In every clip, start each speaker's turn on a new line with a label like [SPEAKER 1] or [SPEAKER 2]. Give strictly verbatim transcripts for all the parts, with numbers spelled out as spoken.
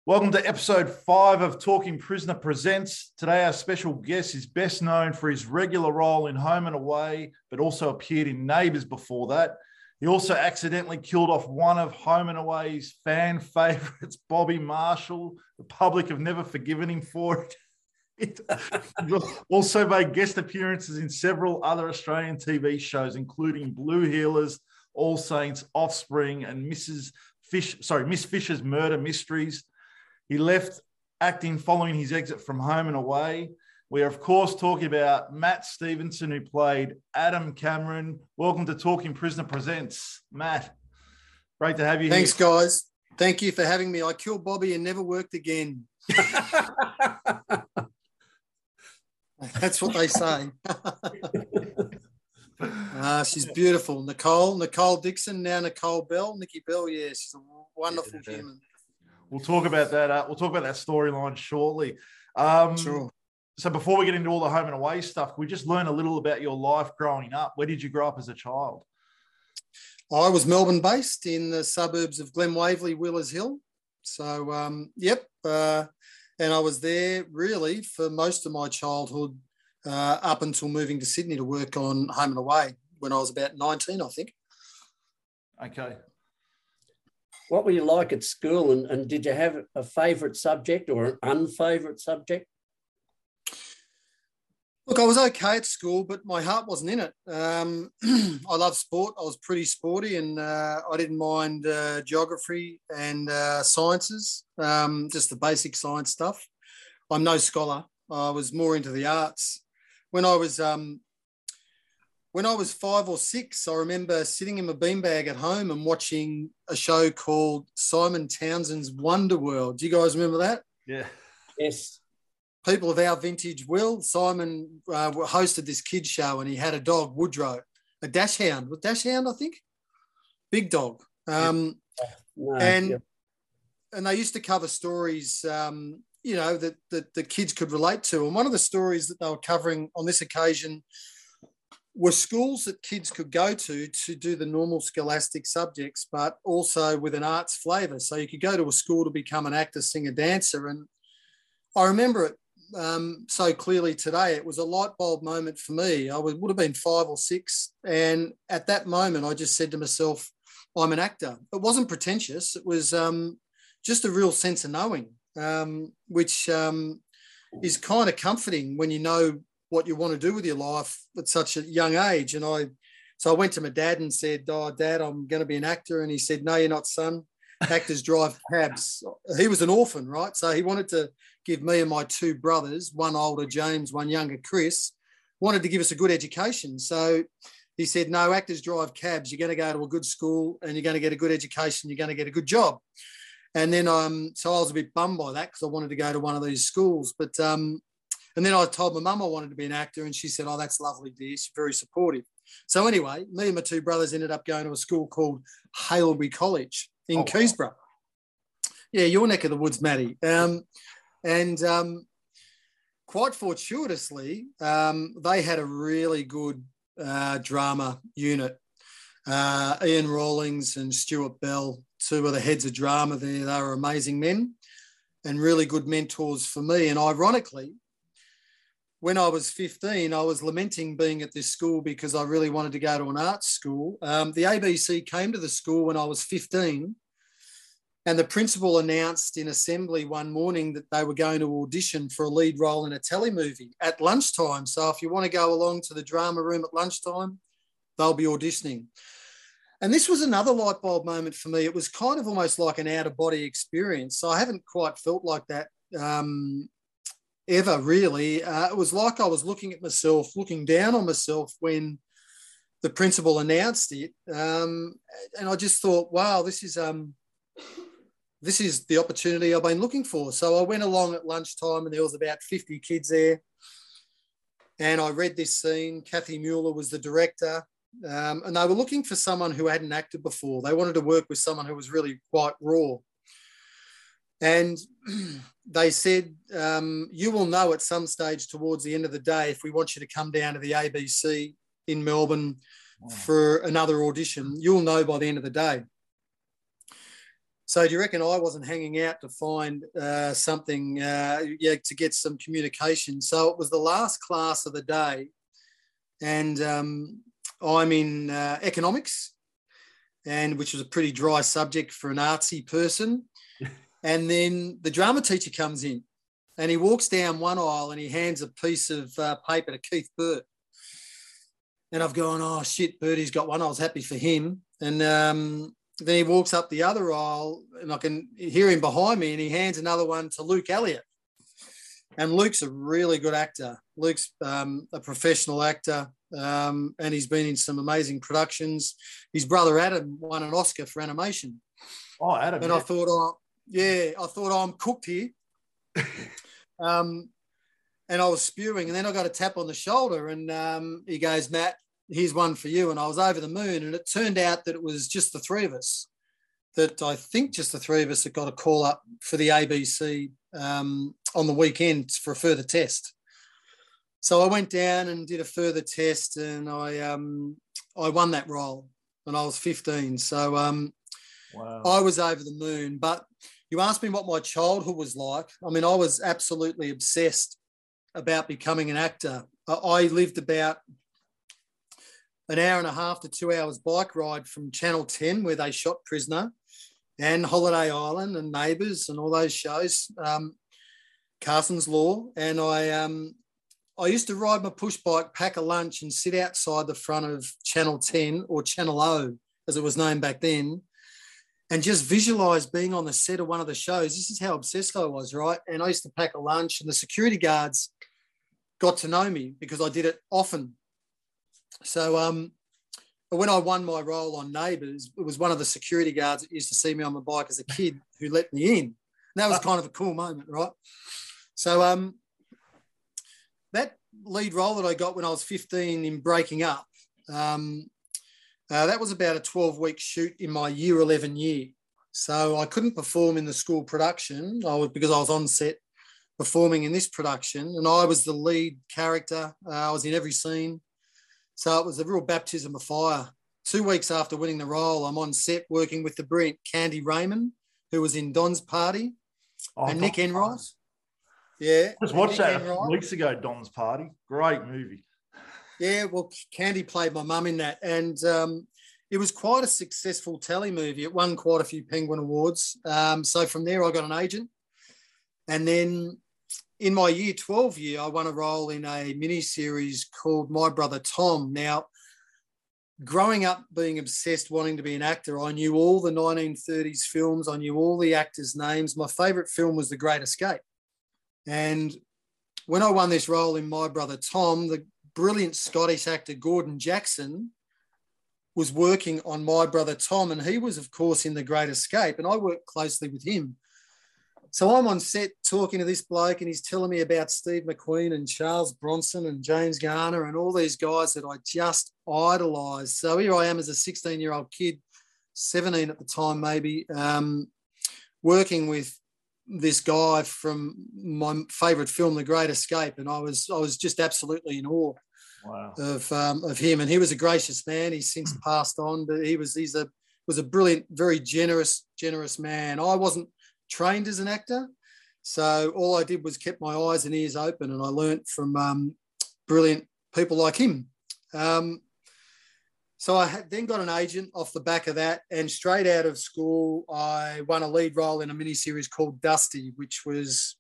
[SPEAKER 1] Welcome to episode five of Talking Prisoner Presents. Today, our special guest is best known for his regular role in Home and Away, but also appeared in Neighbours before that. He also accidentally killed off one of Home and Away's fan favourites, Bobby Marshall. The public have never forgiven him for it. It also made guest appearances in several other Australian T V shows, including Blue Healers, All Saints, Offspring, and Missus Fish, sorry, Miss Fisher's Murder Mysteries. He left acting following his exit from Home and Away. We are, of course, talking about Matt Stevenson, who played Adam Cameron. Welcome to Talking Prisoner Presents. Matt, great to have you
[SPEAKER 2] Thanks,
[SPEAKER 1] here.
[SPEAKER 2] guys. Thank you for having me. I killed Bobby and never worked again. That's what they say. uh, she's beautiful. Nicole, Nicole Dixon, now Nicole Bell. Nikki Bell, yeah, she's a wonderful yeah. human.
[SPEAKER 1] We'll talk about that. Uh, we'll talk about that storyline shortly. Um,
[SPEAKER 2] sure.
[SPEAKER 1] So before we get into all the Home and Away stuff, we just learn a little about your life growing up. Where did you grow up as a child?
[SPEAKER 2] I was Melbourne-based in the suburbs of Glen Waverley, Wheelers Hill. So, um, yep, uh, and I was there really for most of my childhood uh, up until moving to Sydney to work on Home and Away when I was about nineteen, I think.
[SPEAKER 1] Okay.
[SPEAKER 3] What were you like at school, and, and did you have a favourite subject or an unfavourite subject?
[SPEAKER 2] Look, I was okay at school, but my heart wasn't in it. Um, I love sport. I was pretty sporty, and uh, I didn't mind uh, geography and uh, sciences, um, just the basic science stuff. I'm no scholar. I was more into the arts. When I was um, when I was five or six, I remember sitting in my beanbag at home and watching a show called Simon Townsend's Wonder World. Do you guys remember that?
[SPEAKER 1] Yeah.
[SPEAKER 3] Yes.
[SPEAKER 2] People of our vintage will. Simon uh, hosted this kids show, and he had a dog, Woodrow, a dashhound. Was dashhound, I think? Big dog. Um,
[SPEAKER 3] no,
[SPEAKER 2] and
[SPEAKER 3] yeah.
[SPEAKER 2] and they used to cover stories, um, you know, that, that the kids could relate to. And one of the stories that they were covering on this occasion were schools that kids could go to to do the normal scholastic subjects, but also with an arts flavour. So you could go to a school to become an actor, singer, dancer. And I remember it um, so clearly today. It was a light bulb moment for me. I would, would have been five or six. And at that moment, I just said to myself, I'm an actor. It wasn't pretentious. It was um, just a real sense of knowing, um, which um, is kind of comforting when you know what you want to do with your life at such a young age. And I, so I went to my dad and said, oh, Dad, I'm going to be an actor. And he said, no, you're not, son. Actors drive cabs. He was an orphan, right? So he wanted to give me and my two brothers, one older, James, one younger, Chris, wanted to give us a good education. So he said, no, actors drive cabs. You're going to go to a good school and you're going to get a good education. You're going to get a good job. And then, um, so I was a bit bummed by that because I wanted to go to one of these schools. But, um, and then I told my mum I wanted to be an actor, and she said, oh, that's lovely, dear. She's very supportive. So anyway, me and my two brothers ended up going to a school called Haileybury College in oh, Keysborough. Wow. Yeah, your neck of the woods, Matty. Um, and um, quite fortuitously, um, they had a really good uh, drama unit. Uh, Ian Rawlings and Stuart Bell, two of the heads of drama there. They were amazing men and really good mentors for me. And ironically, when I was fifteen, I was lamenting being at this school because I really wanted to go to an arts school. Um, the A B C came to the school when I was fifteen, and the principal announced in assembly one morning that they were going to audition for a lead role in a telemovie at lunchtime. So if you want to go along to the drama room at lunchtime, they'll be auditioning. And this was another light bulb moment for me. It was kind of almost like an out-of-body experience. So I haven't quite felt like that um, ever, really. Uh, it was like I was looking at myself, looking down on myself when the principal announced it. Um, and I just thought, wow, this is um, this is the opportunity I've been looking for. So I went along at lunchtime and there was about fifty kids there. And I read this scene. Kathy Mueller was the director. Um, and they were looking for someone who hadn't acted before. They wanted to work with someone who was really quite raw. And they said, um, you will know at some stage towards the end of the day if we want you to come down to the A B C in Melbourne wow. for another audition. You'll know by the end of the day. So do you reckon I wasn't hanging out to find uh, something, uh, yeah, to get some communication? So it was the last class of the day, and um, I'm in uh, economics, and which was a pretty dry subject for an artsy person. And then the drama teacher comes in, and he walks down one aisle and he hands a piece of uh, paper to Keith Burt. And I've gone, oh shit, Bertie's got one. I was happy for him. And um, then he walks up the other aisle, and I can hear him behind me, and he hands another one to Luke Elliott. And Luke's a really good actor. Luke's um, a professional actor, um, and he's been in some amazing productions. His brother Adam won an Oscar for animation.
[SPEAKER 1] Oh, Adam.
[SPEAKER 2] And
[SPEAKER 1] yeah.
[SPEAKER 2] I thought, oh, yeah, I thought oh, I'm cooked here. um, and I was spewing, and then I got a tap on the shoulder, and um, he goes, Matt, here's one for you. And I was over the moon, and it turned out that it was just the three of us, that I think just the three of us that got a call up for the A B C um, on the weekend for a further test. So I went down and did a further test, and I um, I won that role, and I was fifteen. So um,
[SPEAKER 1] wow.
[SPEAKER 2] I was over the moon. But you asked me what my childhood was like. I mean, I was absolutely obsessed about becoming an actor. I lived about an hour and a half to two hours bike ride from Channel ten, where they shot Prisoner, and Holiday Island and Neighbours and all those shows, um, Carson's Law. And I um, I used to ride my push bike, pack a lunch, and sit outside the front of Channel ten, or Channel O, as it was known back then, and just visualise being on the set of one of the shows. This is how obsessed I was, right? And I used to pack a lunch, and the security guards got to know me because I did it often. So um, when I won my role on Neighbours, it was one of the security guards that used to see me on my bike as a kid who let me in. And that was kind of a cool moment, right? So um, that lead role that I got when I was fifteen in Breaking Up, um, uh, that was about a twelve-week shoot in my year eleven year. So I couldn't perform in the school production I was, because I was on set performing in this production, and I was the lead character. Uh, I was in every scene. So it was a real baptism of fire. Two weeks after winning the role, I'm on set working with the brilliant Candy Raymond, who was in Don's Party,
[SPEAKER 1] Oh,
[SPEAKER 2] and
[SPEAKER 1] Don's
[SPEAKER 2] Nick Enright. Yeah.
[SPEAKER 1] Just
[SPEAKER 2] and
[SPEAKER 1] watched
[SPEAKER 2] Nick
[SPEAKER 1] that a few
[SPEAKER 2] Enright.
[SPEAKER 1] weeks ago, Don's Party. Great movie.
[SPEAKER 2] Yeah, well, Candy played my mum in that. And um, it was quite a successful telly movie. It won quite a few Penguin Awards. Um, so from there, I got an agent. And then in my year twelve year, I won a role in a mini-series called My Brother Tom. Now, growing up being obsessed, wanting to be an actor, I knew all the nineteen thirties films. I knew all the actors' names. My favourite film was The Great Escape. And when I won this role in My Brother Tom, the brilliant Scottish actor Gordon Jackson was working on My Brother Tom, and he was, of course, in The Great Escape, and I worked closely with him. So I'm on set talking to this bloke, and he's telling me about Steve McQueen and Charles Bronson and James Garner and all these guys that I just idolised. So here I am as a sixteen-year-old kid, seventeen at the time maybe, um, working with this guy from my favourite film, The Great Escape, and I was I was just absolutely in awe
[SPEAKER 1] Wow.
[SPEAKER 2] of um, of him. And he was a gracious man. He's since passed on, but he was he's a was a brilliant, very generous, generous man. I wasn't trained as an actor, so all I did was kept my eyes and ears open, and I learnt from um, brilliant people like him. Um, so I had, then got an agent off the back of that, and straight out of school, I won a lead role in a miniseries called Dusty, which was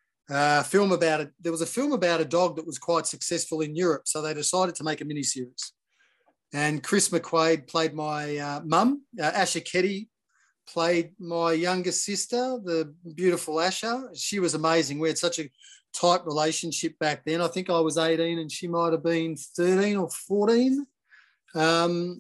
[SPEAKER 2] a film about it. There was a film about a dog that was quite successful in Europe, so they decided to make a miniseries. And Chris McQuaid played my uh, mum. Uh, Asha Ketty played my younger sister, the beautiful Asha. She was amazing. We had such a tight relationship back then. I think I was eighteen and she might have been thirteen or fourteen. Um,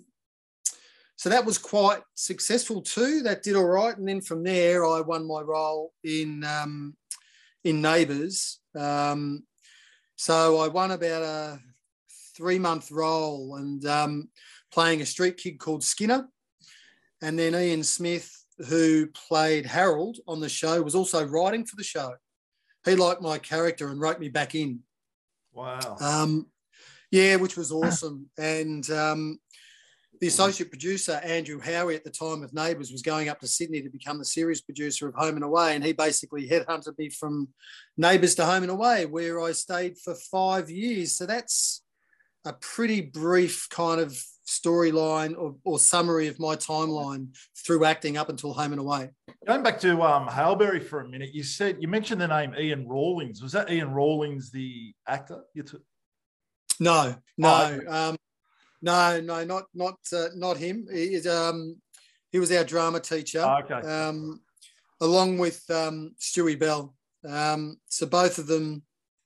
[SPEAKER 2] so that was quite successful too. That did all right. And then from there, I won my role in um, in Neighbours. Um, so I won about a three-month role and um, playing a street kid called Skinner. And then Ian Smith, who played Harold on the show, was also writing for the show. He liked my character and wrote me back in.
[SPEAKER 1] Wow.
[SPEAKER 2] Um, yeah, which was awesome. And um, the associate producer, Andrew Howie, at the time of Neighbours, was going up to Sydney to become the series producer of Home and Away, and he basically headhunted me from Neighbours to Home and Away, where I stayed for five years. So that's a pretty brief kind of storyline or, or summary of my timeline through acting up until Home and Away.
[SPEAKER 1] Going back to um, Hailberry for a minute, you said you mentioned the name Ian Rawlings. Was that Ian Rawlings, the actor? You t-
[SPEAKER 2] no, no,
[SPEAKER 1] oh, okay.
[SPEAKER 2] um, no, no, not not uh, not him. He, um, he was our drama teacher,
[SPEAKER 1] oh, okay.
[SPEAKER 2] um, along with um, Stewie Bell. Um, so both of them,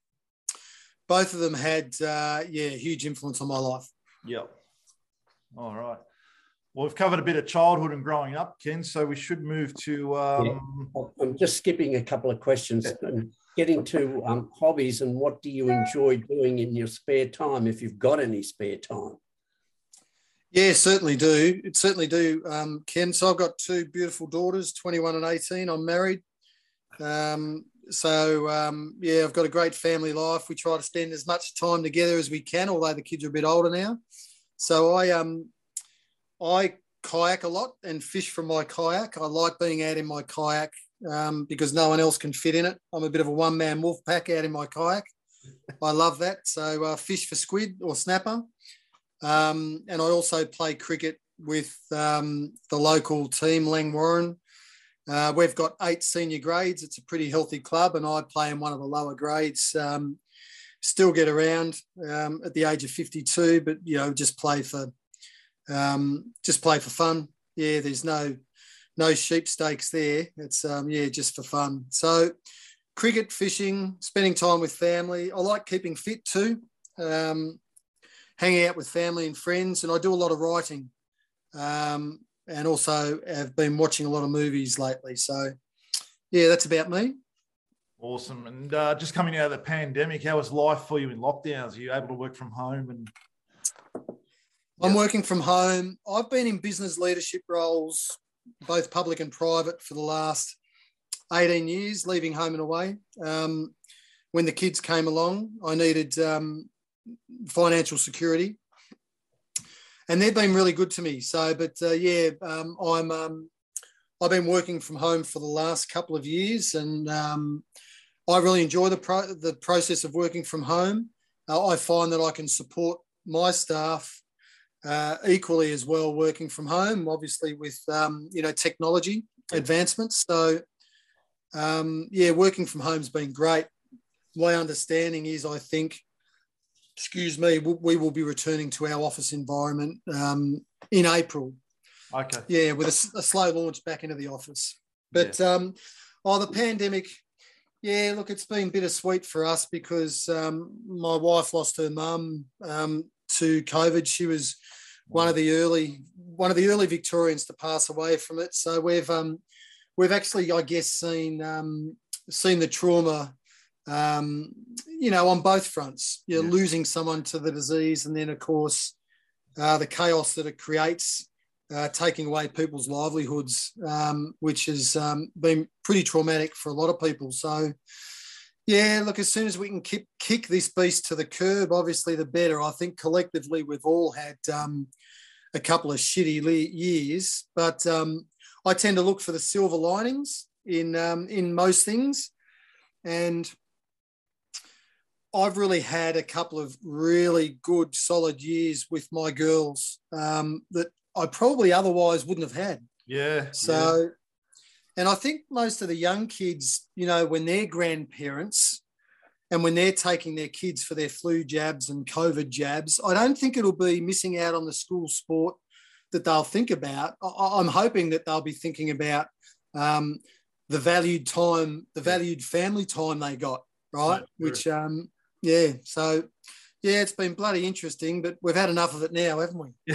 [SPEAKER 2] both of them had uh, yeah, huge influence on my life.
[SPEAKER 1] Yep. All right. Well, we've covered a bit of childhood and growing up, Ken, so we should move to... Um...
[SPEAKER 3] Yeah. I'm just skipping a couple of questions and getting to um, hobbies and what do you enjoy doing in your spare time, if you've got any spare time?
[SPEAKER 2] Yeah, certainly do. It certainly do, um, Ken. So I've got two beautiful daughters, twenty-one and eighteen. I'm married. Um, so, um, yeah, I've got a great family life. We try to spend as much time together as we can, although the kids are a bit older now. So I... Um, I kayak a lot and fish from my kayak. I like being out in my kayak um, because no one else can fit in it. I'm a bit of a one-man wolf pack out in my kayak. I love that. So uh, fish for squid or snapper. Um, and I also play cricket with um, the local team, Langwarrin. Uh, we've got eight senior grades. It's a pretty healthy club, and I play in one of the lower grades. Um, still get around um, at the age of fifty-two, but, you know, just play for... Um, just play for fun. Yeah, there's no no sheep stakes there. It's um, yeah, just for fun. So cricket, fishing, spending time with family. I like keeping fit too. Um, hanging out with family and friends, and I do a lot of writing. Um, and also have been watching a lot of movies lately. So yeah, that's about me.
[SPEAKER 1] Awesome. And uh, just coming out of the pandemic, how was life for you in lockdowns? Are you able to work from home? And
[SPEAKER 2] I'm working from home. I've been in business leadership roles, both public and private, for the last eighteen years, leaving Home and Away. Um, when the kids came along, I needed um, financial security, and they've been really good to me. So, but uh, yeah, um, I'm um, I've been working from home for the last couple of years, and um, I really enjoy the pro- the process of working from home. Uh, I find that I can support my staff Uh, equally as well working from home, obviously with, um, you know, technology advancements. So, um, yeah, working from home has been great. My understanding is, I think, excuse me, we will be returning to our office environment um, in April.
[SPEAKER 1] Okay.
[SPEAKER 2] Yeah, with a, a slow launch back into the office. But, yeah. um, oh, the pandemic, yeah, look, it's been bittersweet for us because um, my wife lost her mum um, to COVID. She was one of the early one of the early Victorians to pass away from it. So we've um, we've actually, I guess, seen um, seen the trauma, um, you know, on both fronts. You're yeah. losing someone to the disease, and then of course uh, the chaos that it creates, uh, taking away people's livelihoods, um, which has um, been pretty traumatic for a lot of people. So. Yeah, look, as soon as we can keep, kick this beast to the curb, obviously the better. I think collectively we've all had um, a couple of shitty le- years, but um, I tend to look for the silver linings in um, in most things. And I've really had a couple of really good, solid years with my girls um, that I probably otherwise wouldn't have had.
[SPEAKER 1] Yeah.
[SPEAKER 2] So... Yeah. And I think most of the young kids, you know, when they're grandparents and when they're taking their kids for their flu jabs and COVID jabs, I don't think it'll be missing out on the school sport that they'll think about. I'm hoping that they'll be thinking about um, the valued time, the valued family time they got, right? Yeah, Which, um, yeah, so, yeah, it's been bloody interesting, but we've had enough of it now, haven't we?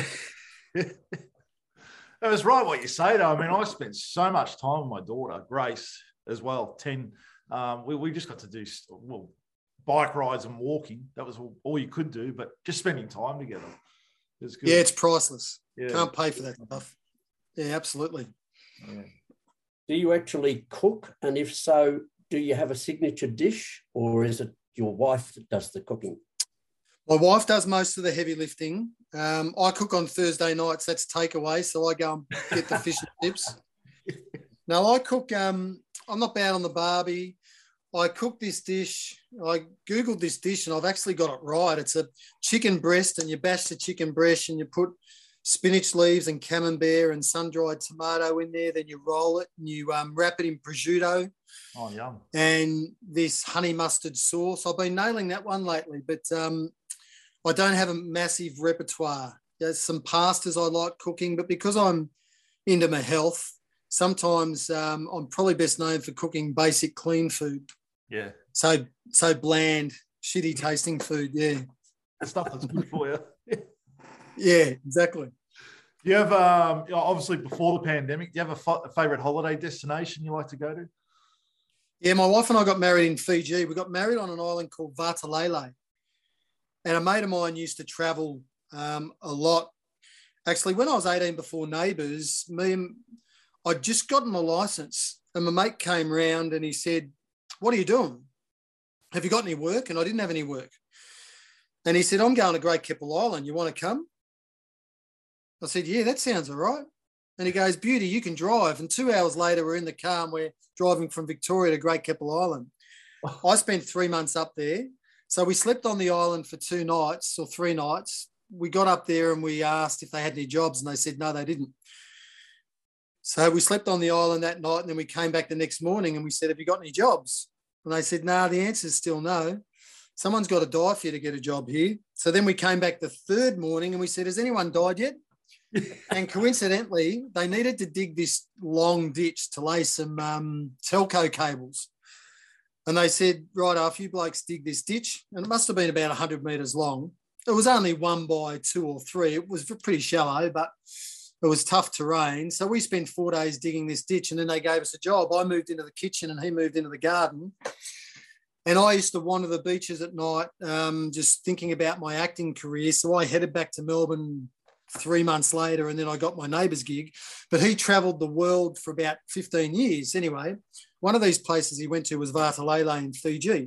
[SPEAKER 1] It was right what you say, though. I mean, I spent so much time with my daughter, Grace, as well, ten. Um, we, we just got to do, well, bike rides and walking. That was all, all you could do, but just spending time together. It was good.
[SPEAKER 2] Yeah, it's priceless.
[SPEAKER 1] Yeah.
[SPEAKER 2] Can't pay for that stuff. Yeah, absolutely.
[SPEAKER 1] Yeah.
[SPEAKER 3] Do you actually cook? And if so, do you have a signature dish, or is it your wife that does the cooking?
[SPEAKER 2] My wife does most of the heavy lifting. Um, I cook on Thursday nights. That's takeaway, so I go and get the fish and chips. No, I cook. Um, I'm not bad on the barbie. I cooked this dish. I Googled this dish and I've actually got it right. It's a chicken breast, and you bash the chicken breast and you put spinach leaves and camembert and sun-dried tomato in there. Then you roll it and you um, wrap it in prosciutto.
[SPEAKER 1] Oh, yum.
[SPEAKER 2] And this honey mustard sauce. I've been nailing that one lately, but um, I don't have a massive repertoire. There's some pastas I like cooking, but because I'm into my health, sometimes um, I'm probably best known for cooking basic clean food.
[SPEAKER 1] Yeah.
[SPEAKER 2] So so bland, shitty tasting food. Yeah.
[SPEAKER 1] Stuff that's good for you.
[SPEAKER 2] Yeah, exactly.
[SPEAKER 1] Do you have, um, obviously before the pandemic, do you have a, f- a favourite holiday destination you like to go to?
[SPEAKER 2] Yeah, my wife and I got married in Fiji. We got married on an island called Vatalele. And a mate of mine used to travel um, a lot. Actually, when I was eighteen before Neighbours, me and I'd just gotten my licence, and my mate came round and he said, "What are you doing? Have you got any work?" And I didn't have any work. And he said, "I'm going to Great Keppel Island. You want to come?" I said, "Yeah, that sounds all right." And he goes, "Beauty, you can drive." And two hours later, we're in the car and we're driving from Victoria to Great Keppel Island. I spent three months up there. So we slept on the island for two nights or three nights. We got up there and we asked if they had any jobs, and they said, no, they didn't. So we slept on the island that night, and then we came back the next morning and we said, "Have you got any jobs?" And they said, "No, the answer is still no. Someone's got to die for you to get a job here." So then we came back the third morning and we said, "Has anyone died yet?" And coincidentally, they needed to dig this long ditch to lay some um, telco cables. And they said, "Right, a few blokes dig this ditch." And it must have been about one hundred metres long. It was only one by two or three. It was pretty shallow, but it was tough terrain. So we spent four days digging this ditch, and then they gave us a job. I moved into the kitchen and he moved into the garden. And I used to wander the beaches at night um, just thinking about my acting career. So I headed back to Melbourne three months later, and then I got my Neighbours gig. But he travelled the world for about fifteen years. Anyway, one of these places he went to was Vatalele in Fiji.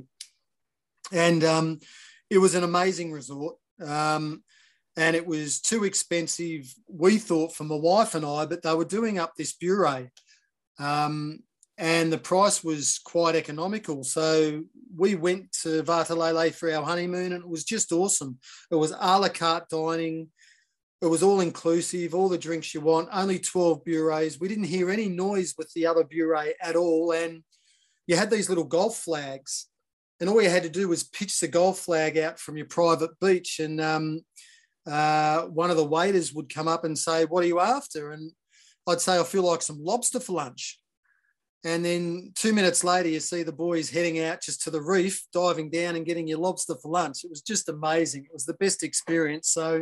[SPEAKER 2] And um, it was an amazing resort. Um, and it was too expensive, we thought, for my wife and I, but they were doing up this bure. Um, and the price was quite economical. So we went to Vatalele for our honeymoon, and it was just awesome. It was a la carte dining. It was all inclusive, all the drinks you want, only twelve bures. We didn't hear any noise with the other bure at all. And you had these little golf flags, and all you had to do was pitch the golf flag out from your private beach. And um, uh, one of the waiters would come up and say, "What are you after?" And I'd say, "I feel like some lobster for lunch." And then two minutes later, you see the boys heading out just to the reef, diving down and getting your lobster for lunch. It was just amazing. It was the best experience. So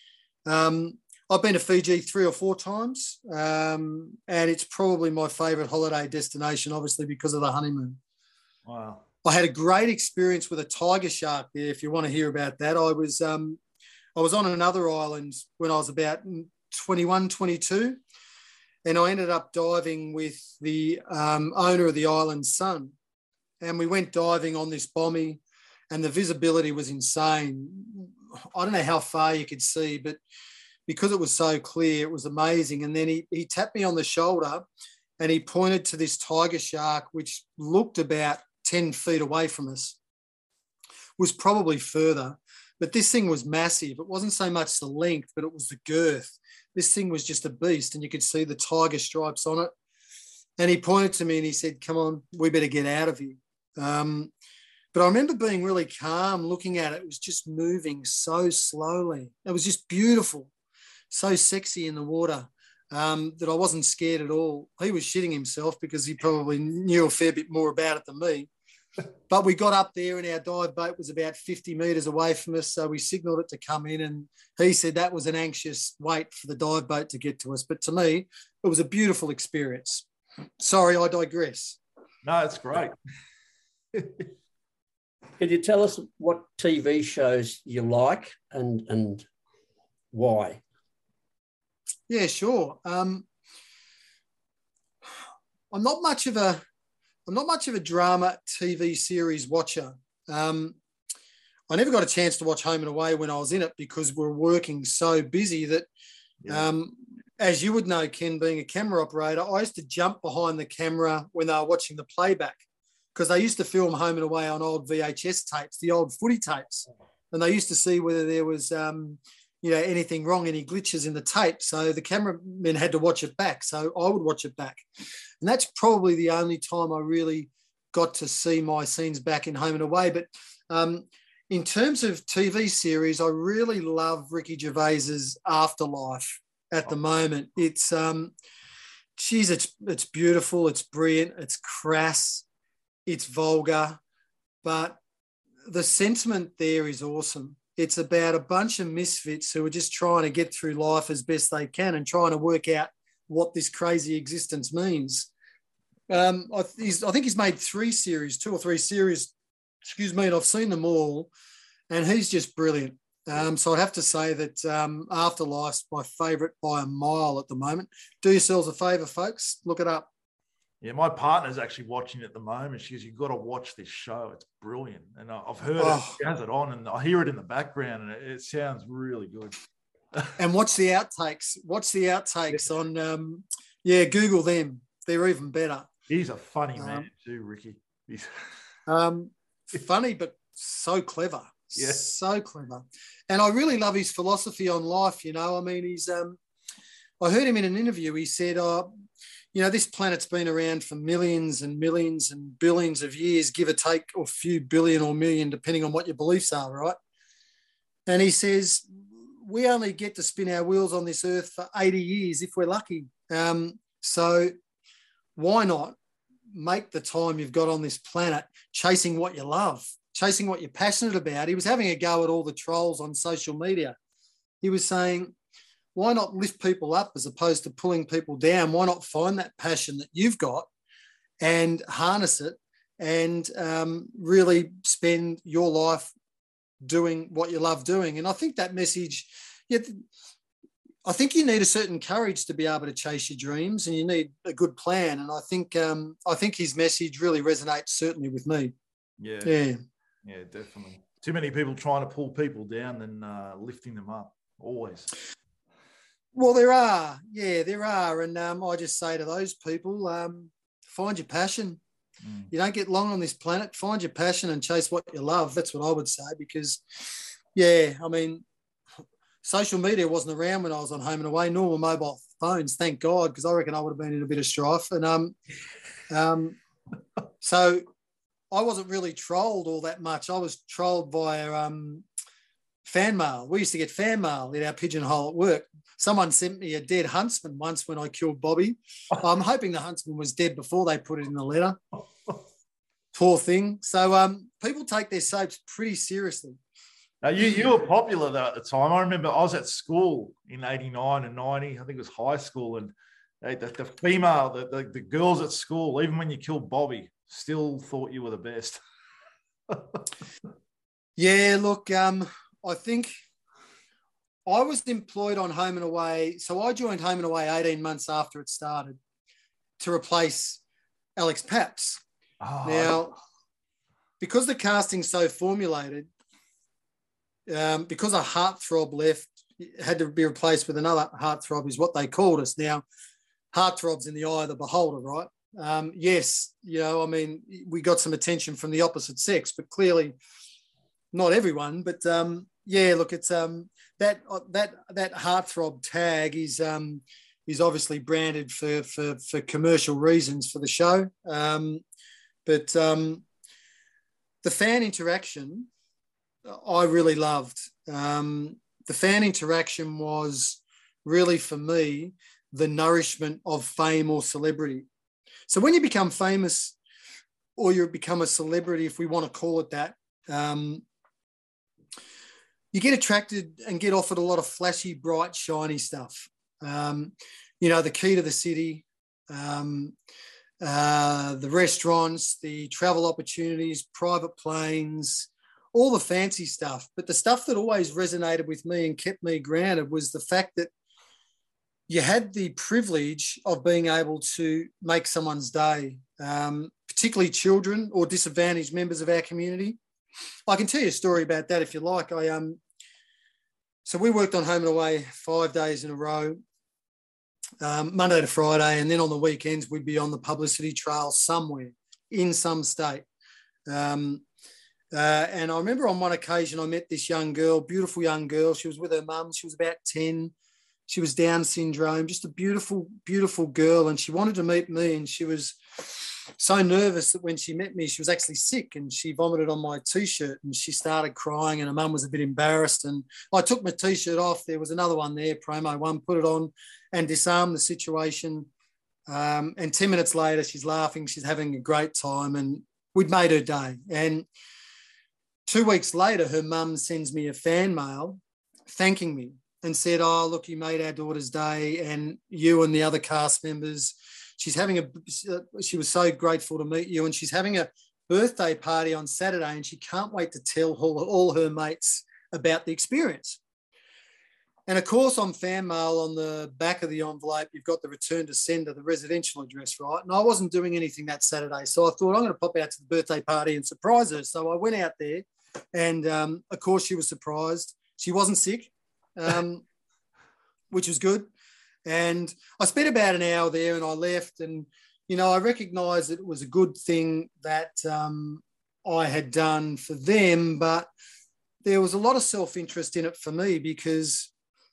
[SPEAKER 2] um, I've been to Fiji three or four times, um, and it's probably my favourite holiday destination, obviously, because of the honeymoon.
[SPEAKER 1] Wow.
[SPEAKER 2] I had a great experience with a tiger shark there, if you want to hear about that. I was, um, I was on another island when I was about twenty-one, twenty-two. And I ended up diving with the um, owner of the island's son. And we went diving on this bommy, and the visibility was insane. I don't know how far you could see, but because it was so clear, it was amazing. And then he, he tapped me on the shoulder and he pointed to this tiger shark, which looked about ten feet away from us, was probably further. But this thing was massive. It wasn't so much the length, but it was the girth. This thing was just a beast, and you could see the tiger stripes on it. And he pointed to me and he said, "Come on, we better get out of here." Um, but I remember being really calm looking at it. It was just moving so slowly. It was just beautiful, so sexy in the water um, that I wasn't scared at all. He was shitting himself because he probably knew a fair bit more about it than me. But we got up there and our dive boat was about fifty metres away from us. So we signalled it to come in, and he said that was an anxious wait for the dive boat to get to us. But to me, it was a beautiful experience. Sorry, I digress.
[SPEAKER 1] No, it's great.
[SPEAKER 3] Could you tell us what T V shows you like and, and why?
[SPEAKER 2] Yeah, sure. Um, I'm not much of a I'm not much of a drama T V series watcher. Um, I never got a chance to watch Home and Away when I was in it because we we're working so busy that, yeah. um, as you would know, Ken, being a camera operator, I used to jump behind the camera when they were watching the playback because they used to film Home and Away on old V H S tapes, the old footy tapes, and they used to see whether there was, um, you know, anything wrong, any glitches in the tape. So the cameramen had to watch it back. So I would watch it back. And that's probably the only time I really got to see my scenes back in Home and Away. But um, in terms of T V series, I really love Ricky Gervais's Afterlife at the moment. It's, um, geez, it's, it's beautiful, it's brilliant, it's crass, it's vulgar, but the sentiment there is awesome. It's about a bunch of misfits who are just trying to get through life as best they can and trying to work out what this crazy existence means. Um, I, he's, I think he's made three series, two or three series, excuse me, and I've seen them all, and he's just brilliant. Um, so I'd have to say that um, Afterlife's my favourite by a mile at the moment. Do yourselves a favour, folks. Look it up.
[SPEAKER 1] Yeah, my partner's actually watching it at the moment. She goes, you've got to watch this show. It's brilliant. And I've heard
[SPEAKER 2] oh.
[SPEAKER 1] it. She has it on, and I hear it in the background, and it, it sounds really good.
[SPEAKER 2] And watch the outtakes. Watch the outtakes on, um, yeah, Google them. They're even better.
[SPEAKER 1] He's a funny man
[SPEAKER 2] um,
[SPEAKER 1] too, Ricky. He's
[SPEAKER 2] um, funny, but so clever.
[SPEAKER 1] Yeah.
[SPEAKER 2] So clever. And I really love his philosophy on life, you know. I mean, he's, um, I heard him in an interview. He said, oh, you know, this planet's been around for millions and millions and billions of years, give or take, or a few billion or million, depending on what your beliefs are, right? And he says, we only get to spin our wheels on this earth for eighty years if we're lucky. Um, so why not make the time you've got on this planet chasing what you love, chasing what you're passionate about? He was having a go at all the trolls on social media. He was saying, why not lift people up as opposed to pulling people down? Why not find that passion that you've got and harness it and um, really spend your life doing what you love doing? And I think that message, yeah, I think you need a certain courage to be able to chase your dreams, and you need a good plan. And I think um, I think his message really resonates certainly with me.
[SPEAKER 1] Yeah,
[SPEAKER 2] yeah,
[SPEAKER 1] yeah, definitely. Too many people trying to pull people down than uh, lifting them up. Always.
[SPEAKER 2] Well, there are, yeah, there are. And um, I just say to those people, um, find your passion. Mm. You don't get long on this planet. Find your passion and chase what you love. That's what I would say because, yeah, I mean, social media wasn't around when I was on Home and Away, nor were mobile phones, thank God, because I reckon I would have been in a bit of strife. And um, um, so I wasn't really trolled all that much. I was trolled via um, fan mail. We used to get fan mail in our pigeonhole at work. Someone sent me a dead huntsman once when I killed Bobby. I'm hoping the huntsman was dead before they put it in the letter. Poor thing. So um, people take their soaps pretty seriously.
[SPEAKER 1] Now, you, you were popular though at the time. I remember I was at school in eighty-nine and ninety. I think it was high school. And they, the, the female, the, the, the girls at school, even when you killed Bobby, still thought you were the best.
[SPEAKER 2] Yeah, look, um, I think I was employed on Home and Away. So I joined Home and Away eighteen months after it started to replace Alex Paps. Oh. Now, because the casting's so formulated, um, because a heartthrob left, it had to be replaced with another heartthrob is what they called us. Now, heartthrob's in the eye of the beholder, right? Um, yes, you know, I mean, we got some attention from the opposite sex, but clearly not everyone. But um, yeah, look, it's um, that that that heartthrob tag is um, is obviously branded for for for commercial reasons for the show. Um, but um, the fan interaction, I really loved. Um, the fan interaction was really, for me, the nourishment of fame or celebrity. So when you become famous or you become a celebrity, if we want to call it that, um, you get attracted and get offered a lot of flashy, bright, shiny stuff. Um, you know, the key to the city, um, uh, the restaurants, the travel opportunities, private planes, all the fancy stuff. But the stuff that always resonated with me and kept me grounded was the fact that you had the privilege of being able to make someone's day, um, particularly children or disadvantaged members of our community. I can tell you a story about that if you like. I um, so we worked on Home and Away five days in a row, um, Monday to Friday, and then on the weekends we'd be on the publicity trail somewhere in some state. Um, uh, and I remember on one occasion I met this young girl, beautiful young girl. She was with her mum. She was about ten. She was Down syndrome, just a beautiful, beautiful girl. And she wanted to meet me. And she was so nervous that when she met me, she was actually sick and she vomited on my T-shirt and she started crying and her mum was a bit embarrassed. And I took my T-shirt off. There was another one there, promo one, put it on and disarmed the situation. Um, and ten minutes later, she's laughing. She's having a great time and we'd made her day. And two weeks later, her mum sends me a fan mail thanking me and said, oh, look, you made our daughter's day and you and the other cast members. She's having a, she was so grateful to meet you and she's having a birthday party on Saturday and she can't wait to tell all, all her mates about the experience. And of course, on fan mail, on the back of the envelope, you've got the return to sender, the residential address, right? And I wasn't doing anything that Saturday. So I thought I'm going to pop out to the birthday party and surprise her. So I went out there and um, of course she was surprised. She wasn't sick. Um, which was good. And I spent about an hour there and I left and, you know, I recognised that it was a good thing that um, I had done for them, but there was a lot of self-interest in it for me because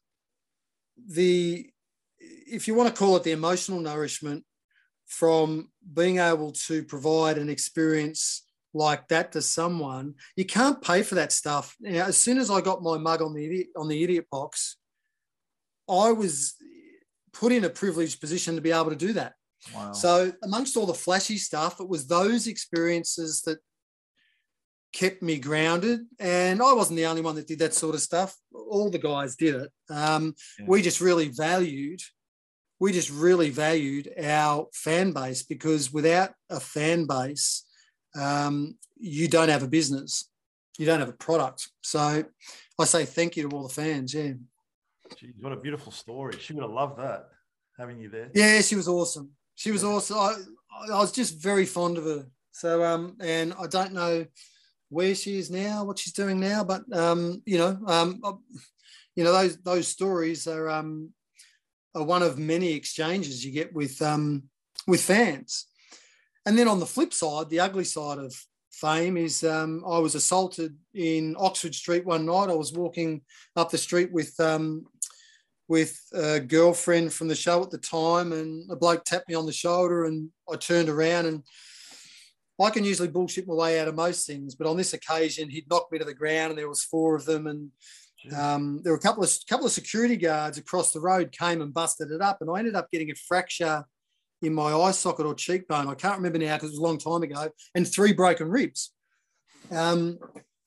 [SPEAKER 2] the, if you want to call it the emotional nourishment from being able to provide an experience like that to someone, you can't pay for that stuff. You know, as soon as I got my mug on the idiot, on the idiot box, I was put in a privileged position to be able to do that.
[SPEAKER 1] Wow.
[SPEAKER 2] So amongst all the flashy stuff, it was those experiences that kept me grounded. And I wasn't the only one that did that sort of stuff. All the guys did it. Um, yeah. We just really valued, we just really valued our fan base because without a fan base, um, you don't have a business. You don't have a product. So I say thank you to all the fans, yeah.
[SPEAKER 1] Jeez, what a beautiful story. She would have loved that, having you there.
[SPEAKER 2] Yeah, she was awesome. She was awesome. I, I was just very fond of her. So, um, and I don't know where she is now, what she's doing now, but, um, you know, um, you know, those those stories are, um, are one of many exchanges you get with um, with fans. And then on the flip side, the ugly side of fame is um, I was assaulted in Oxford Street one night. I was walking up the street with um, with a girlfriend from the show at the time, and a bloke tapped me on the shoulder, and I turned around, and I can usually bullshit my way out of most things, but on this occasion, he'd knocked me to the ground, and there was four of them, and um, there were a couple of couple of security guards across the road came and busted it up, and I ended up getting a fracture in my eye socket or cheekbone. I can't remember now because it was a long time ago, and three broken ribs. Um,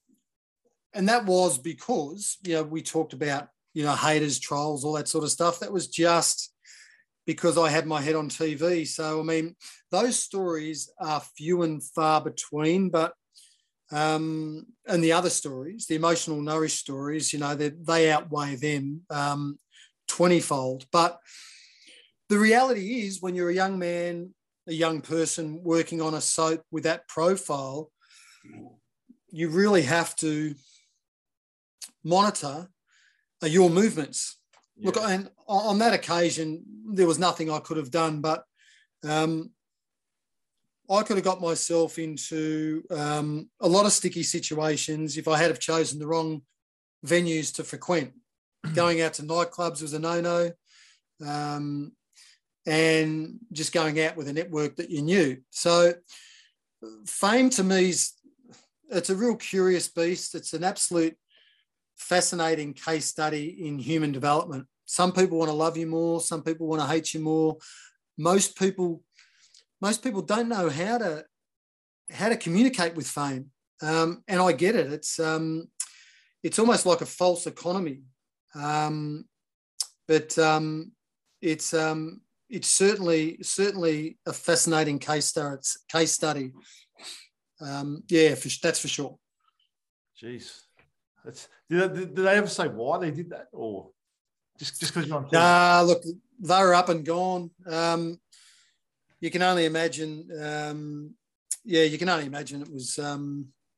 [SPEAKER 2] and that was because, you know, we talked about, you know, haters, trolls, all that sort of stuff. That was just because I had my head on T V. So, I mean, those stories are few and far between, but, um, and the other stories, the emotional nourished stories, you know, they, they outweigh them um, twenty-fold. But the reality is when you're a young man, a young person working on a soap with that profile, you really have to monitor uh, your movements. Yeah. Look, and on that occasion, there was nothing I could have done, but um, I could have got myself into um, a lot of sticky situations if I had have chosen the wrong venues to frequent. Going out to nightclubs was a no-no. Um, and just going out with a network that you knew. So fame to me is, it's a real curious beast. It's an absolute fascinating case study in human development. Some people want to love you more. Some people want to hate you more. Most people, most people don't know how to, how to communicate with fame. Um, and I get it. It's, um, it's almost like a false economy. Um, but um, it's, um, it's certainly certainly a fascinating case study. Case study, um, yeah, for, that's for sure.
[SPEAKER 1] Jeez, that's did they, did they ever say why they did that, or just just because you're on?
[SPEAKER 2] Nah, look, they were up and gone. Um, you can only imagine. Um, yeah, you can only imagine it was. Um,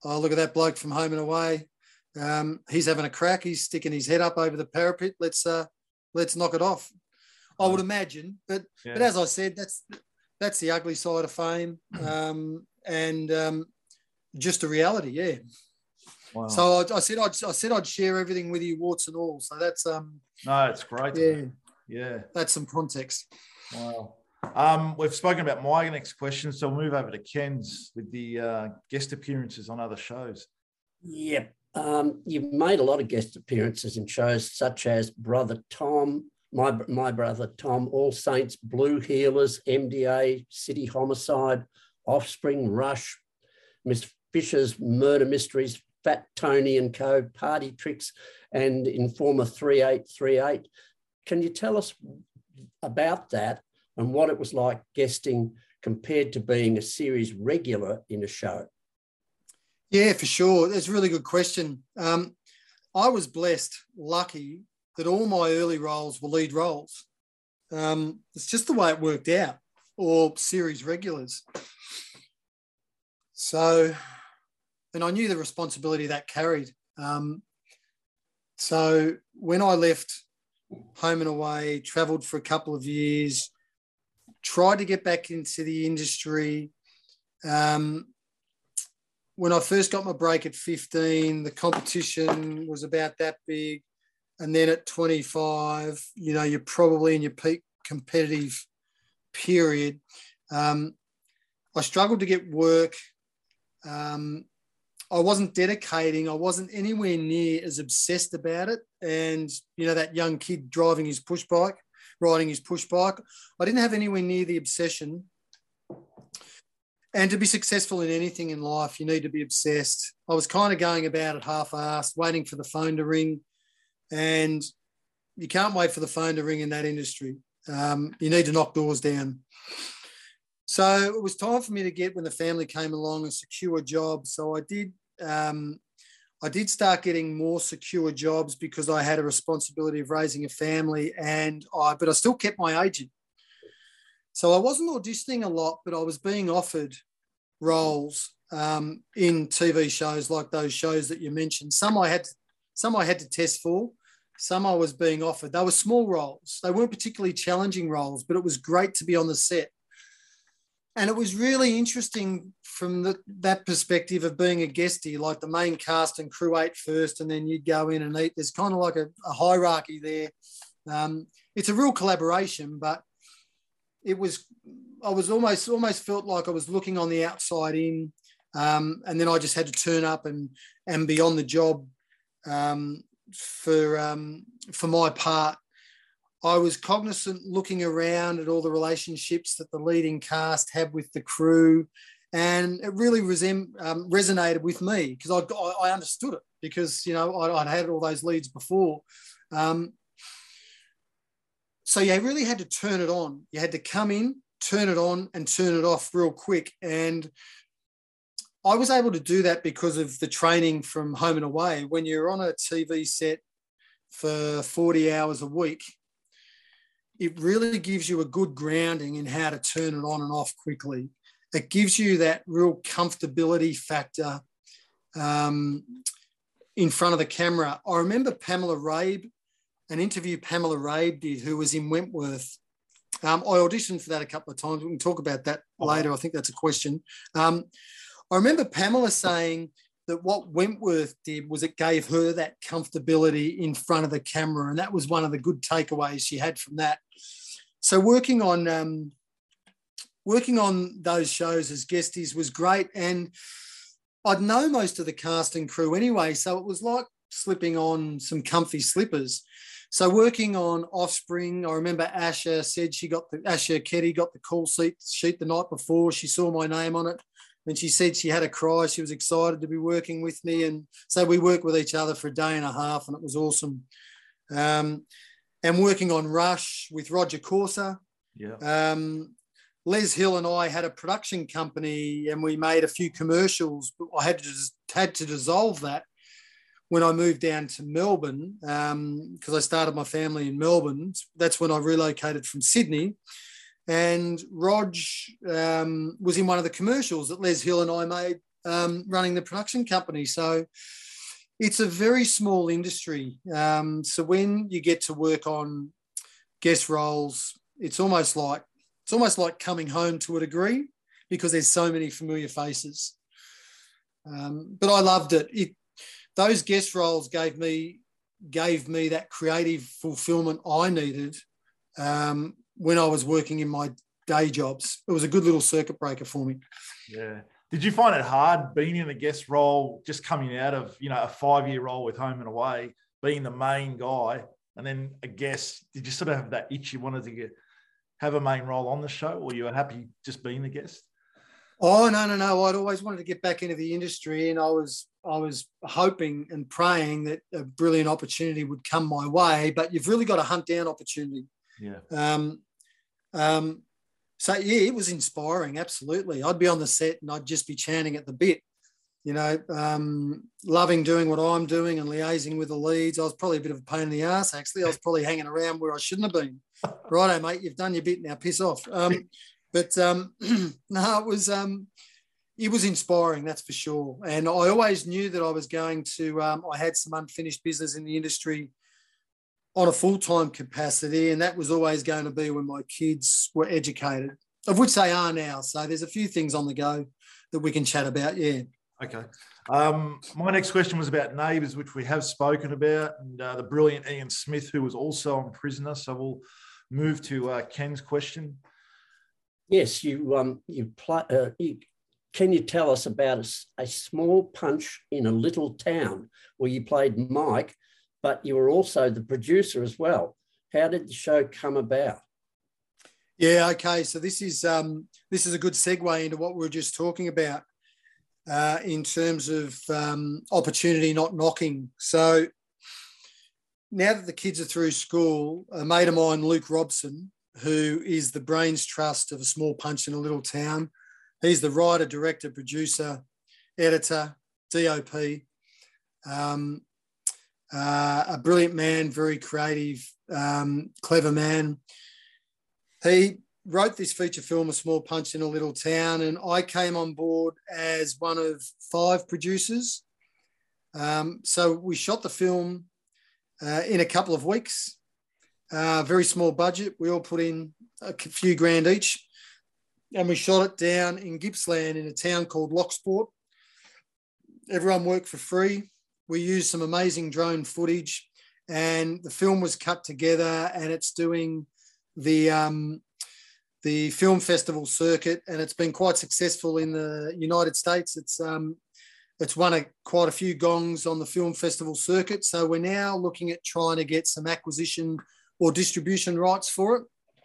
[SPEAKER 2] oh, look at that bloke from Home and Away. Um, he's having a crack. He's sticking his head up over the parapet. Let's uh, let's knock it off. I would imagine, but yeah. but as I said, that's that's the ugly side of fame, um, and um, just a reality. Yeah. Wow. So I, I said I'd I said I'd share everything with you, warts and all. So that's um.
[SPEAKER 1] No, it's great.
[SPEAKER 2] Yeah.
[SPEAKER 1] Yeah.
[SPEAKER 2] That's some context.
[SPEAKER 1] Wow. Um, we've spoken about my next question, so we'll move over to Ken's with the uh, guest appearances on other shows.
[SPEAKER 3] Yep. Um, you've made a lot of guest appearances in shows such as Brother Tom, My My Brother Tom, All Saints, Blue Healers, M D A, City Homicide, Offspring, Rush, Miss Fisher's Murder Mysteries, Fat Tony and Co., Party Tricks, and Informer three eight three eight. Can you tell us about that and what it was like guesting compared to being a series regular in a show?
[SPEAKER 2] Yeah, for sure. That's a really good question. Um, I was blessed, lucky, that all my early roles were lead roles. Um, it's just the way it worked out, or series regulars. So, and I knew the responsibility that carried. Um, so when I left Home and Away, travelled for a couple of years, tried to get back into the industry. Um, when I first got my break at fifteen, the competition was about that big. And then at twenty-five, you know, you're probably in your peak competitive period. Um, I struggled to get work. Um, I wasn't dedicating. I wasn't anywhere near as obsessed about it. And, you know, that young kid driving his push bike, riding his push bike, I didn't have anywhere near the obsession. And to be successful in anything in life, you need to be obsessed. I was kind of going about it half-assed, waiting for the phone to ring. And you can't wait for the phone to ring in that industry. Um, you need to knock doors down. So it was time for me to get, when the family came along, a secure job. So I did um, I did start getting more secure jobs because I had a responsibility of raising a family, and I, but I still kept my agent. So I wasn't auditioning a lot, but I was being offered roles um, in T V shows like those shows that you mentioned. Some I had, some I had to test for. Some I was being offered. They were small roles. They weren't particularly challenging roles, but it was great to be on the set. And it was really interesting from the, that perspective of being a guestie, like the main cast and crew ate first, and then you'd go in and eat. There's kind of like a, a hierarchy there. Um, it's a real collaboration, but it was, I was almost, almost felt like I was looking on the outside in, um, and then I just had to turn up and, and be on the job um, for, um, for my part. I was cognizant looking around at all the relationships that the leading cast had with the crew, and it really resem- um, resonated with me because I, I understood it because, you know, I, I'd had all those leads before. Um, so you really had to turn it on. You had to come in, turn it on and turn it off real quick. And I was able to do that because of the training from Home and Away. When you're on a T V set for forty hours a week, it really gives you a good grounding in how to turn it on and off quickly. It gives you that real comfortability factor um, in front of the camera. I remember Pamela Rabe, an interview Pamela Rabe did, who was in Wentworth. Um, I auditioned for that a couple of times. We can talk about that later. I think that's a question. Um, I remember Pamela saying that what Wentworth did was it gave her that comfortability in front of the camera. And that was one of the good takeaways she had from that. So working on um, working on those shows as guesties was great. And I'd know most of the cast and crew anyway, so it was like slipping on some comfy slippers. So working on Offspring, I remember Asha said she got the, Asha Ketty got the call sheet, sheet the night before. She saw my name on it. And she said she had a cry. She was excited to be working with me. And so we worked with each other for a day and a half, and it was awesome. Um, and working on Rush with Roger Corser.
[SPEAKER 1] Yeah.
[SPEAKER 2] Um, Les Hill and I had a production company, and we made a few commercials, but I had to, had to dissolve that when I moved down to Melbourne because um, I started my family in Melbourne. That's when I relocated from Sydney. And Rog um, was in one of the commercials that Les Hill and I made um, running the production company. So it's a very small industry. Um, so when you get to work on guest roles, it's almost like it's almost like coming home to a degree, because there's so many familiar faces. Um, but I loved it. It those guest roles gave me gave me that creative fulfillment I needed um, when I was working in my day jobs. It was a good little circuit breaker for me.
[SPEAKER 1] Yeah. Did you find it hard being in a guest role, just coming out of, you know, a five-year role with Home and Away, being the main guy, and then a guest? Did you sort of have that itch you wanted to get, have a main role on the show, or you were happy just being the guest?
[SPEAKER 2] Oh, no, no, no. I'd always wanted to get back into the industry, and I was I was hoping and praying that a brilliant opportunity would come my way, but you've really got to hunt down opportunity.
[SPEAKER 1] Yeah.
[SPEAKER 2] Um, um, so, yeah, it was inspiring, absolutely. I'd be on the set and I'd just be chanting at the bit, you know, um, loving doing what I'm doing and liaising with the leads. I was probably a bit of a pain in the ass, actually. I was probably hanging around where I shouldn't have been. Righto, mate, you've done your bit, now piss off. Um, but, um, no, it was um, it was inspiring, that's for sure. And I always knew that I was going to um, – I had some unfinished business in the industry on a full-time capacity, and that was always going to be when my kids were educated, of which they are now. So there's a few things on the go that we can chat about, yeah.
[SPEAKER 1] Okay. Um, my next question was about Neighbours, which we have spoken about, and uh, the brilliant Ian Smith, who was also on Prisoner. So we'll move to uh, Ken's question.
[SPEAKER 3] Yes, you um, you play. Uh, you, can you tell us about a, a small punch in a little town where you played Mike, but you were also the producer as well? How did the show come about?
[SPEAKER 2] Yeah, okay. So this is um, this is a good segue into what we were just talking about uh, in terms of um, opportunity not knocking. So now that the kids are through school, a mate of mine, Luke Robson, who is the brains trust of A Small Punch in a Little Town, he's the writer, director, producer, editor, D O P. Um, Uh, a brilliant man, very creative, um, clever man. He wrote this feature film, A Small Punch in a Little Town, and I came on board as one of five producers. Um, so we shot the film uh, in a couple of weeks, uh, very small budget. We all put in a few grand each, and we shot it down in Gippsland in a town called Locksport. Everyone worked for free. We used some amazing drone footage, and the film was cut together, and it's doing the um, the film festival circuit, and it's been quite successful in the United States. It's um, it's won a, quite a few gongs on the film festival circuit. So we're now looking at trying to get some acquisition or distribution rights for it.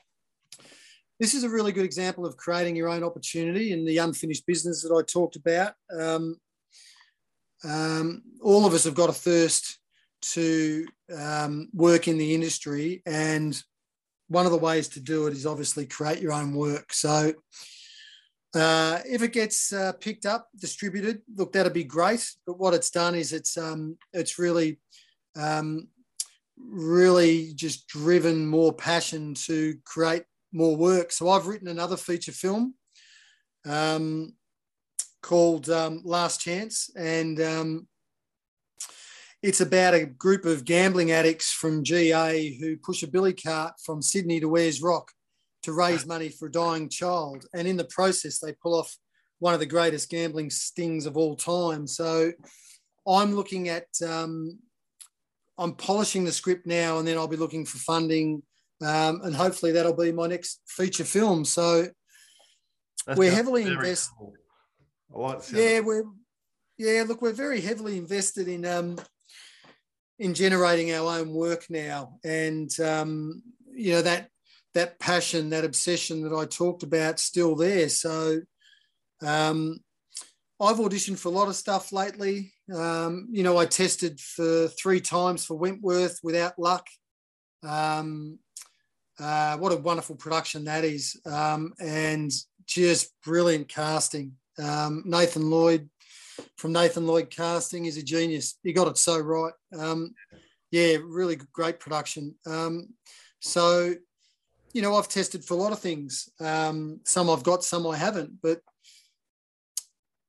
[SPEAKER 2] This is a really good example of creating your own opportunity in the unfinished business that I talked about. Um, Um, all of us have got a thirst to um, work in the industry, and one of the ways to do it is obviously create your own work. So uh, if it gets uh, picked up, distributed, look, that'd be great. But what it's done is it's um, it's really um, really just driven more passion to create more work. So I've written another feature film Um, called um, Last Chance, and um, it's about a group of gambling addicts from G A who push a billy cart from Sydney to Ayers Rock to raise money for a dying child, and in the process they pull off one of the greatest gambling stings of all time. So I'm looking at um, I'm polishing the script now, and then I'll be looking for funding, um, and hopefully that'll be my next feature film. So That's we're heavily invested. Cool.
[SPEAKER 1] I like
[SPEAKER 2] yeah, we're yeah. Look, we're very heavily invested in um, in generating our own work now, and um, you know that that passion, that obsession that I talked about, still there. So um, I've auditioned for a lot of stuff lately. Um, you know, I tested for three times for Wentworth without luck. Um, uh, what a wonderful production that is, um, and just brilliant casting. Um, Nathan Lloyd from Nathan Lloyd Casting is a genius. He got it so right. Um, yeah, really great production. Um, so, you know, I've tested for a lot of things. Um, some I've got, some I haven't. But